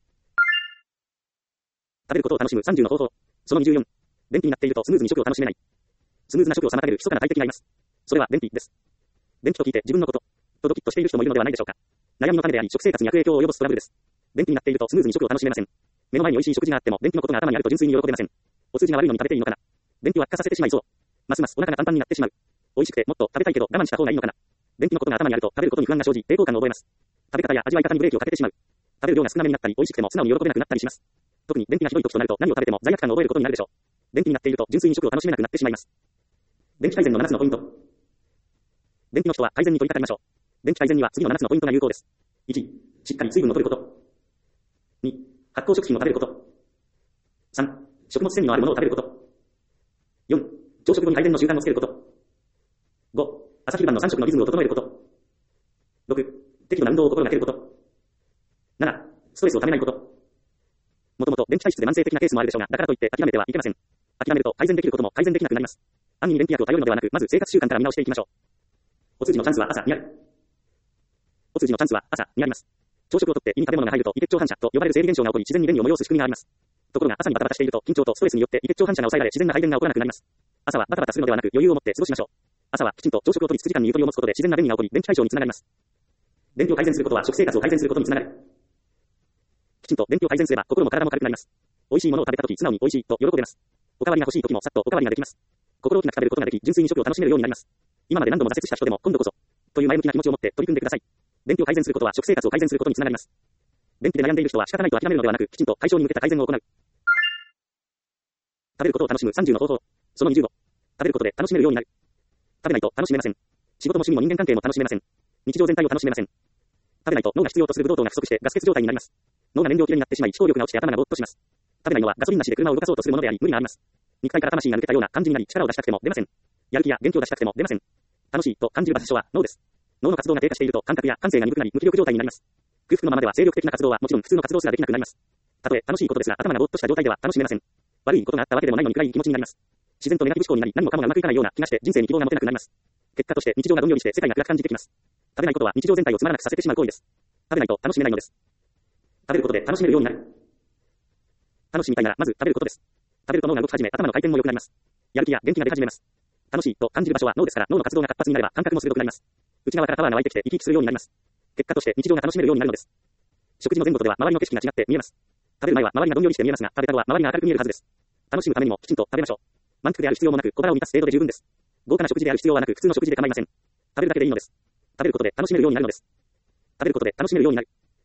食べることを楽しむ30の方法。その24。便秘になっているとスムーズに食を楽しめない。スムーズな食を妨げる密かな大敵がいます。それは便秘です。便秘と聞いて自分のこと、とドキッとしている人もいるのではないでしょうか。悩みの種であり食生活に悪影響を及ぼすトラブルです。便秘になっているとスムーズに食を楽しめません。目の前に美味しい食事があっても便秘のことが頭にあると純粋に喜べません。お通じが悪いのに食べていいのかな。便秘を悪化させてしまいそう。ますますお腹がパンパンになってしまう。美味しくてもっと食べたいけど我慢した方がいいのかな。便秘のことが頭にあると食べることに不安が生じ抵抗感を覚えます。食べ方や味わい方にブレーキをかけてしまう。食べる量が少なめになったり美味しくても素直に喜べなくなったりします。特に便秘がひどい時となると何を食べても罪悪感を覚えることになるでしょう。便秘になっていると純粋に食を楽しめなくなってしまいます。便秘改善の7つのポイント。便秘の人は改善に取り掛かりましょう。便秘改善には次の7つのポイントが有効です。1、しっかり水分を取ること。2、発酵食品を食べること。3、食物繊維のあるものを食べること。4、朝食後に改善の習慣をつけること。5、朝昼晩の3食のリズムを整えること。6、適度な運動を心がけること。7、ストレスをためないこと。もともと便秘体質で慢性的なケースもあるでしょうが、だからといって諦めてはいけません。諦めると改善できることも改善できなくなります。安易に便秘薬を頼るのではなく、まず生活習慣から見直していきましょう。お通じのチャンスは朝にある。お通じのチャンスは朝にあります。朝食をとって胃に食べ物が入ると胃血腸反射と呼ばれる生理現象が起こり自然に便意を催す仕組みがあります。ところが朝にバタバタしていると緊張とストレスによって胃血腸反射が抑えられ自然な排便が起こらなくなります。朝はバタバタするのではなく余裕を持って過ごしましょう。朝はきちんと朝食をとり羊時間にゆとりを持つことで自然な便意が起こり便秘解消につながります。便秘を改善することは食生活を改善することにつながる。きちんと便秘を改善すれば心も体も軽くなります。美味しいものを食べたとき素直に美味しいと喜べます。おかわりが欲しいときもさっとおかわりができます。心置きなく食べることができ純粋に食を楽しめるようになります。今まで何度も挫折した人でも今度こそという前向きな気持ちを持って取り組んでください。便秘を改善することは食生活を改善することにつながります。便秘で悩んでいる人は仕方ないと諦めるのではなくきちんと解消に向けた改善を行う。食べることを楽しむ30の方法。その25。食べることで楽しめるようになる。食べないと楽しめません。仕事も趣味も人間関係も楽しめません。日常全体を楽しめません。食べないと脳が必要とするブドウ糖が不足してガス欠状態になります。脳が燃料切れになってしまい思考力が落ちて頭がぼーっとします。食べないのはガソリンなしで車を動かそうとするものであり無理があります。肉体から魂が抜けたような感じになり力を出したくても出ません。やる気や元気を出したくても出ません。楽しいと感じる場所は脳です。脳の活動が低下していると感覚や感性が鈍くなり無気力状態になります。空腹のままでは精力的な活動はもちろん普通の活動すらできなくなります。たとえ楽しいことですが頭がぼーっとした状態では楽しめません。悪いことがあったわけでもないのに暗い気持ちになります。自然とネガティブ思考になり何もかもがうまくいかないような気がして人生に希望が持てなくなります。結果として日常がどんよりして世界が暗く感じてきます。食べないことは日常全体をつまらなくさせてしまう行為です。食べないと楽しめないのです。食べることで楽しめるようになる。楽しみたいならまず食べることです。食べると脳が動き始め頭の回転も良くなります。やる気や元気が出始めます。楽しいと感じる場所は脳ですから脳の活動が活発になれば感覚も鋭くなります。内側からパワーが湧いてきて生き生きするようになります。結果として日常が楽しめるようになるのです。食事の前後とでは周りの景色が違って見えます。食べる前は周りがどんよりして見えますが食べた後は周りが明るく見えるはずです。楽しむためにもきちんと食べましょう。満腹である必要もなく小腹を満たす程度で十分です。豪華な食事である必要はなく普通の食事で構いません。食べるだけでいいのです。食べることで楽しめるようになるのです。食べることで楽しめるようになる。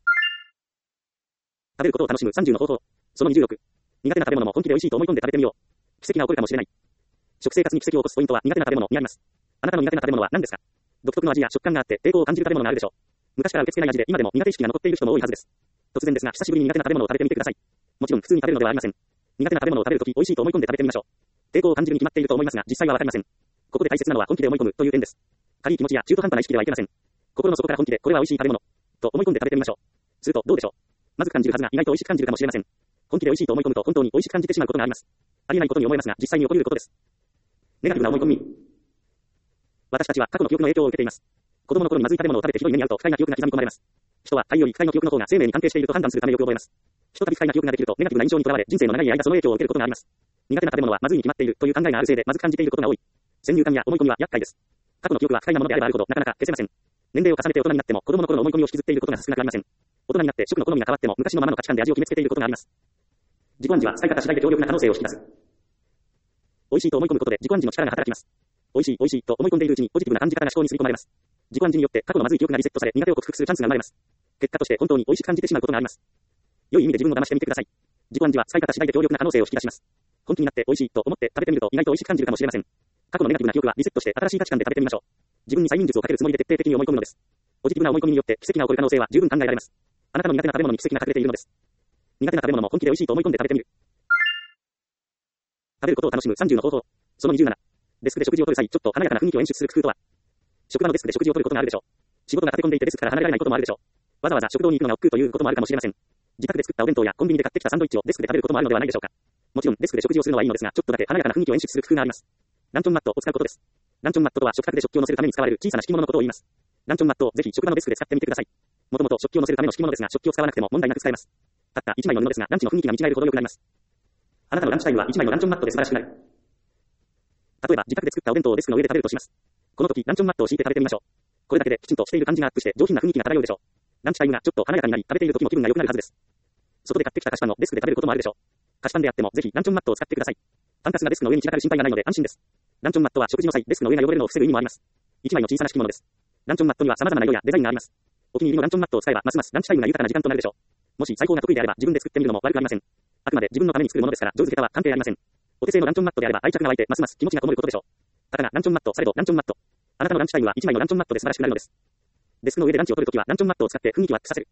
食べることを楽しむ30の方法。その26。苦手な食べ物も本気で美味しいと思い込んで食べてみよう。奇跡が起こるかもしれない。食生活に奇跡を起こすポイントは苦手な食べ物にあります。あなたの苦手な食べ物は何ですか？独特の味や食感があって抵抗を感じる食べ物があるでしょう。昔から受け付けない味で今でも苦手意識が残っている人も多いはずです。突然ですが久しぶりに苦手な食べ物を食べてみてください。もちろん普通に食べるのではありません。苦手な食べ物を食べるとき美味しいと思い込んで食べてみましょう。抵抗を感じるに決まっていると思いますが実際はわかりません。ここで大切なのは本気で思い込むという点です。軽い気持ちや中途半端な意識ではいけません。心の底から本気でこれは美味しい食べ物と思い込んで食べてみましょう。するとどうでしょう。まずく感じるはずが意外と美味しく感じるかもしれません。本気で美味しいと思い込むと本当に美味しく感じてしまうことがあります。ありえないことに思えますが実際に起こり得ることです。ネガティブな思い込み。私たちは過去の記憶の影響を受けています。子供の頃にまずい食べ物を食べてひどい目に遭うと不快な記憶が刻み込まれます。人は体より不快の記憶の方が生命に関係していると判断するためよく覚えます。ひとたび不快な記憶ができるとネガティブな印象にとらわれ人生の長い間その影響を受けることがあります。苦手な食べ物はまずいに決まっているという考えがあるせいでまずく感じていることが多い。先入観や思い込みは厄介です。過去の記憶は不快なものであればあるほどなかなか消せません。年齢を重ねて大人になっても子供の頃の思い込みを引きずっていることが少なくありません。大人になって食の好みが変わっても昔のままの価値観で味を決めつけていることがあります。自己暗示は使い方次第で強力な可能性を引き出す。美味しいと思い込むことで自己暗示の力が働きます。美味しい美味しいと思い込んでいるうちにポジティブな感じ方が思考に吸い込まれます。自己暗示によって過去のまずい記憶がリセットされ苦手を克服するチャンスが生まれます。結果として本当に美味しく感じてしまうことがあります。良い意味で自分を騙してみてください。自己暗示は使い方次第で強力な可能性を引き出します。本気になって美味しいと思って食べてみると意外と美味しく感じるかもしれません。過去のネガティブな記憶はリセットして新しい価値観で食べてみましょう。自分に催眠術をかけるつもりで徹底的に思い込むのです。ポジティブな思い込みによって奇跡が起こる可能性は十分考えられます。あなたの苦手な食べ物に奇跡が隠れているのです。苦手な食べ物も本気で美味しいと思い込んで食べてみる。食べることを楽しむ30の方法。その27。 デスクで食事をとる際、ちょっと華やかな雰囲気を演出する工夫とは。職場のデスクで食事をとることがあるでしょう。仕事が立て込んでいてデスクから離れられないこともあるでしょう。わざわざ食堂に行くのが億劫ということもあるかもしれません。自宅で作ったお弁当やコンビニで買ってきたサンドイッチをデスクで食べることもあるのではないでしょうか。もちろんデスクで食事をするのはいいのですが、ちょっとだけ華やかな雰囲気を演出する工夫があります。ランチョンマットを使うことです。ランチョンマットとは食卓で食器を乗せるために使われる小さな敷物のことを言います。ランチョンマットをぜひ職場のデスクで使ってみてください。もともと食器を乗せるための敷物ですが、食器を使わなくても問題なく使えます。たった1枚の布ですが、ランチの雰囲気が見違えるほど良くなります。あなたのランチタイムは1枚のランチョンマットで素晴らしくなる。例えば、自宅で作ったお弁当をデスクの上で食べるとします。この時、ランチョンマットを敷いて食べてみましょう。これだけできちんとしている感じがアップして上品な雰囲気が漂うでしょう。ランチタイムがちょっと華やかになり、食べている時も気分が良くなるはずです。外で買ってきた菓子パンをデスクで食べることもあるでしょう。菓子パンであってもぜひランチョンマットを使ってください。パンカスがデスクの上に散らかる心配がないので安心です。ランチョンマットは食事の際、デスクの上が汚れるのを防ぐ意味もあります。1枚の小さな敷物です。ランチョンマットには様々な色やデザインがあります。お気に入りのランチョンマットを使えばますますランチタイムが豊かな時間となるでしょう。もし裁縫が得意であれば自分で作ってみるのも悪くありません。あくまで自分のために作るものですから上手下手は関係ありません。お手製のランチョンマットであれば愛着が湧いてますます気持ちがこもることでしょう。たかがランチョンマットされどランチョンマット。あなたのランチタイムは1枚のランチョンマットで素晴らしくなるのです。デスクの上でランチを取るときはランチョンマットを使って雰囲気をアップさせる。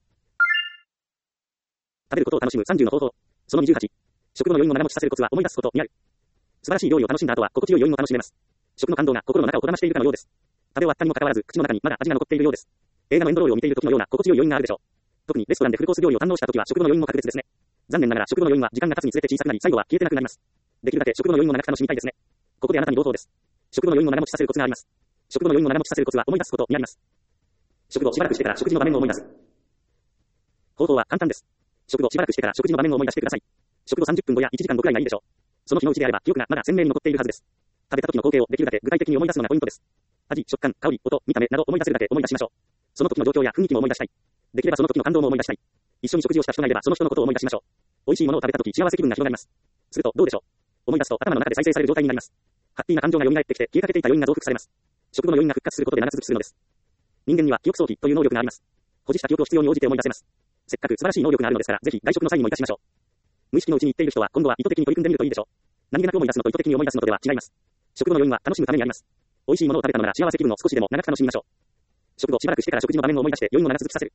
食べることを楽しむ30の方法。その28。食後の余韻を長持ちさせるコツは思い出すことにある。素晴らしい料理を楽しんだ後は心地よい余韻を楽しめます。食の感動が心の中をこだましているかのようです。食べ終わったにもかかわらず口の中にまだ味が残っているようです。映画のエンドロールを見ている時のような心地よい余韻があるでしょう。特にレストランでフルコース料理を堪能した時は食後の余韻も格別ですね。残念ながら食後の余韻は時間が経つにつれて小さくなり最後は消えてなくなります。できるだけ食後の余韻を長く楽しみたいですね。ここであなたに朗報です。食後の余韻を長持ちさせるコツがあります。食後の余韻を長持ちさせるコツは思い出すことにあります。食後しばらくしてから食事の場面を思い出す。方法は簡単です。食後しばらくしてから食事の場面を思い出してください。食後30分後や1時間後くらいがいいでしょう。その日のうちであれば記憶がまだ鮮明に残っているはずです。食べた時の光景をできるだけ具体的に思い出すのがポイントです。味、食感、香り、音、見た目など思い出せるだけ思い出しましょう。その時の状況や雰囲気も思い出したい。できればその時の感動も思い出したい。一緒に食事をした人がいればその人のことを思い出しましょう。美味しいものを食べた時幸せ気分が広がります。するとどうでしょう。思い出すと頭の中で再生される状態になります。ハッピーな感情が蘇ってきて消えかけていた余韻が増幅されます。食後の余韻が復活することで長続きするのです。人間には記憶早期という能力があります。保持した記憶を必要に応じて思い出せます。せっかく素晴らしい能力があるのですから、ぜひ外食の際にも活かしましょう。無意識のうちに言っている人は今度は意図的に取り組んでみるといいでしょう。何気なく思い出すのと意図的に思い出すのとでは違います。食後の余韻は楽しむためにあります。美味しいものを食べたのなら幸せ気分を少しでも長く楽しみましょう。食後しばらくしてから食事の場面を思い出して余韻を長続きさせる。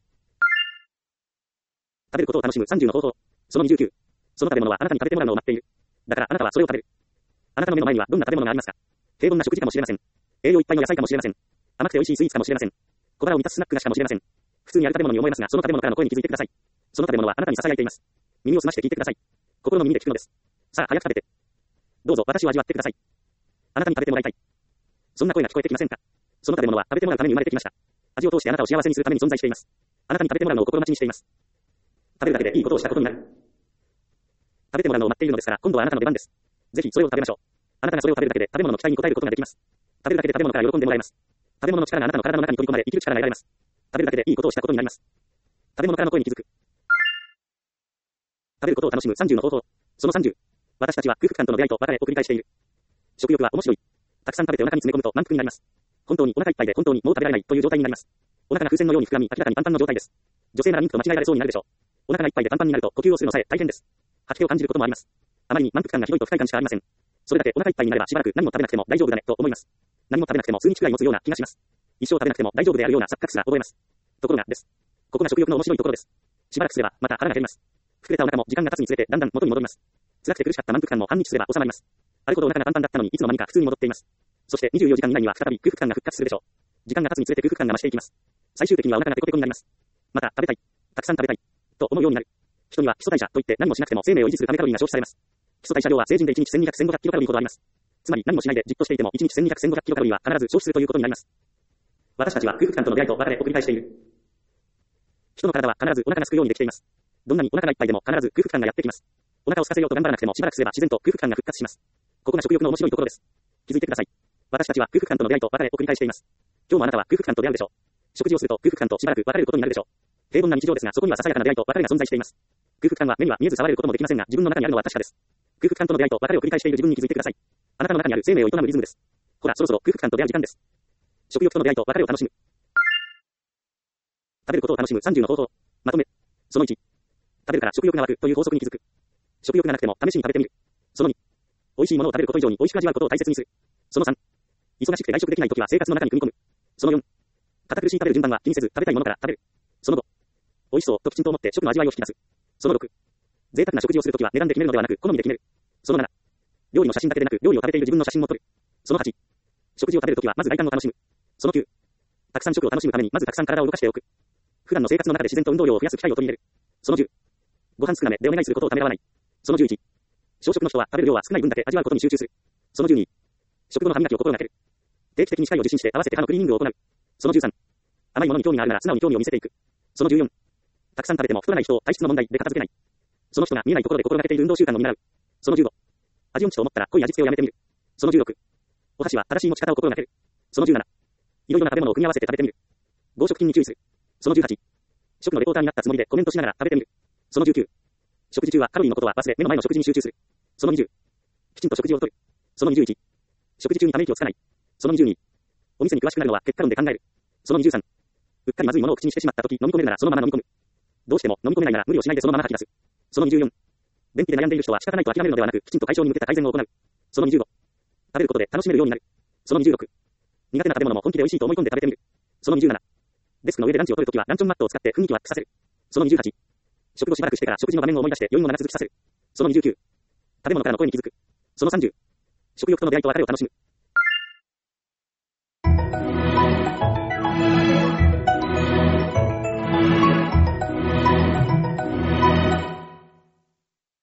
食べることを楽しむ30の方法。その29。その食べ物はあなたに食べてもらうのを待っている。だからあなたはそれを食べる。あなたの目の前にはどんな食べ物がありますか。平凡な食事かもしれません。栄養いっぱいの野菜かもしれません。甘くて美味しいスイーツかもしれません。小腹を満たすスナック菓子かもしれません。普通にある食べ物に思えますが、その食べ物からの声に気づいてください。その食べ物はあなたに囁いています。耳を澄まして聞いてください。心の耳で聞くのです。さあ早く食べて。どうぞ私を味わってください。あなたに食べてもらいたい。そんな声が聞こえてきませんか。その食べ物は食べてもらうために生まれてきました。味を通してあなたを幸せにするために存在しています。あなたに食べてもらうのを心待ちにしています。食べるだけでいいことをしたことになる。食べてもらうのを待っているのですから、今度はあなたの出番です。ぜひそれを食べましょう。あなたがそれを食べるだけで食べ物の期待に応えることができます。食べるだけで食べ物から喜んでもらえます。食べ物の力があなたの体の中に取り込まれ生きる力が得られます。食べるだけでいいことをしたことになります。食べ物からの声に気づく。食べることを楽しむ30の方法。その30。私たちは空腹感との出会いと別れを繰り返している。食欲は面白い。たくさん食べてお腹に詰め込むと満腹になります。本当にお腹いっぱいで本当にもう食べられないという状態になります。お腹が風船のように膨らみ、明らかにパンパンの状態です。女性なら妊婦と間違えられそうになるでしょう。お腹がいっぱいでパンパンになると呼吸をするのさえ大変です。吐き気を感じることもあります。あまりに満腹感がひどいと不快感しかありません。それだけお腹いっぱいになればしばらく何も食べなくても大丈夫だねと思います。何も食べなくても数日くらい持つような気がします。一生食べなくても大丈夫であるような錯覚すら覚えます。ところがです。ここが食欲の面白いところです。しばらくすればまた腹が減ります。膨れたお腹も時間が経つにつれてだんだん元に戻ります。辛くて苦しかった満腹感も半日すれば収まります。あるほどお腹がパンパンだったのにいつの間にか普通に戻っています。そして24時間以内には再び空腹感が復活するでしょう。時間が経つにつれて空腹感が増していきます。最終的にはお腹がペコペコになります。また食べたい。たくさん食べたい。と思うようになる。人には基礎代謝といって何もしなくても生命を維持するためカロリーが消費されます。基礎代謝量は成人で1日1200、1500キロカロリーほどあります。つまり何もしないでじっとしていても1日1200、1500キロカロリーは必ず消費するということになります。私たちは空腹感との出会いと別れを繰り返している。人の体は必ずお腹が空くようにできています。どんなにお腹がいっぱいでも必ず空腹感がやってきます。お腹を空かせようと頑張らなくてもしばらくすれば自然と空腹感が復活します。ここが食欲の面白いところです。気づいてください。私たちは空腹感との出会いと別れを繰り返しています。今日もあなたは空腹感と出会うでしょう。食事をすると空腹感としばらく別れることになるでしょう。平凡な日常ですがそこにはささやかな出会いと別れが存在しています。空腹感は目には見えず触れることもできませんが自分の中にあるのは確かです。空腹感との出会いと別れを繰り返している自分に気づいてください。あなたの中にある生命を営むリズムです。ほらそろそろ空腹感と出会う時間です。食欲との出会いと別れを楽しむ。食べることを楽しむ30の方法。まとめ。その1。食べるから食欲が湧くという法則に気づく。食欲がなくても試しに食べてみる。その2。美味しいものを食べること以上に美味しく味わうことを大切にする。その3。忙しくて外食できないときは生活の中に組み込む。その4。堅苦しい食べる順番は気にせず食べたいものから食べる。その5。美味しそうときちんと思って食の味わいを引き出す。その6。贅沢な食事をするときは値段で決めるのではなく好みで決める。その7。料理の写真だけでなく料理を食べている自分の写真も撮る。その8。 食事を食べるときは、まず外観を楽しむ。その9、たくさん食を楽しむために、まずたくさん体を動かしておく。普段の生活の中で自然と運動量を増やす機会を取り入れる。その10、ご飯少なめでお願いすることをためらわない。その11、小食の人は食べる量は少ない分だけ味わうことに集中する。その12、食後の歯磨きを心がける。定期的に歯科医を受診して合わせて歯のクリーニングを行う。その13、甘いものに興味があるなら素直に興味を見せていく。その14、たくさん食べても太らない人を体質の問題で片付けない。その人が見えないところで心がけている運動習慣を見習う。その15、味音痴と思ったら濃い味付けをやめてみる。その16、お箸は正しい持ち方を心がける。その17、いろいろな食べ物を組み合わせて食べてみる。豪食品に注意する。その18、食のレポーターになったつもりでコメントしながら食べてみる。その19、食事中はカロリーのことは忘れ目の前の食事に集中する。その20、きちんと食事をとる。その21、食事中にため息をつかない。その22、お店に詳しくなるのは結果論で考える。その23、うっかりまずいものを口にしてしまったとき飲み込めるならそのまま飲み込む。どうしても飲み込めないなら無理をしないでそのまま吐き出す。その24、便秘で悩んでいる人は仕方ないと諦めるのではなくきちんと解消に向けた改善を行う。その25、食べることで楽しめるようになる。その26、苦手な食べ物も本気で美味しいと思い込んで食べてみる。その27、デスクの上でランチを取るときはランチョンマットを使って雰囲気をアップさせる。その28、食後しばらくしてから食事の場面を思い出して余韻を長続きさせる。その29、食べ物からの声に気づく。その30、食欲との出会いと別れを楽しむ。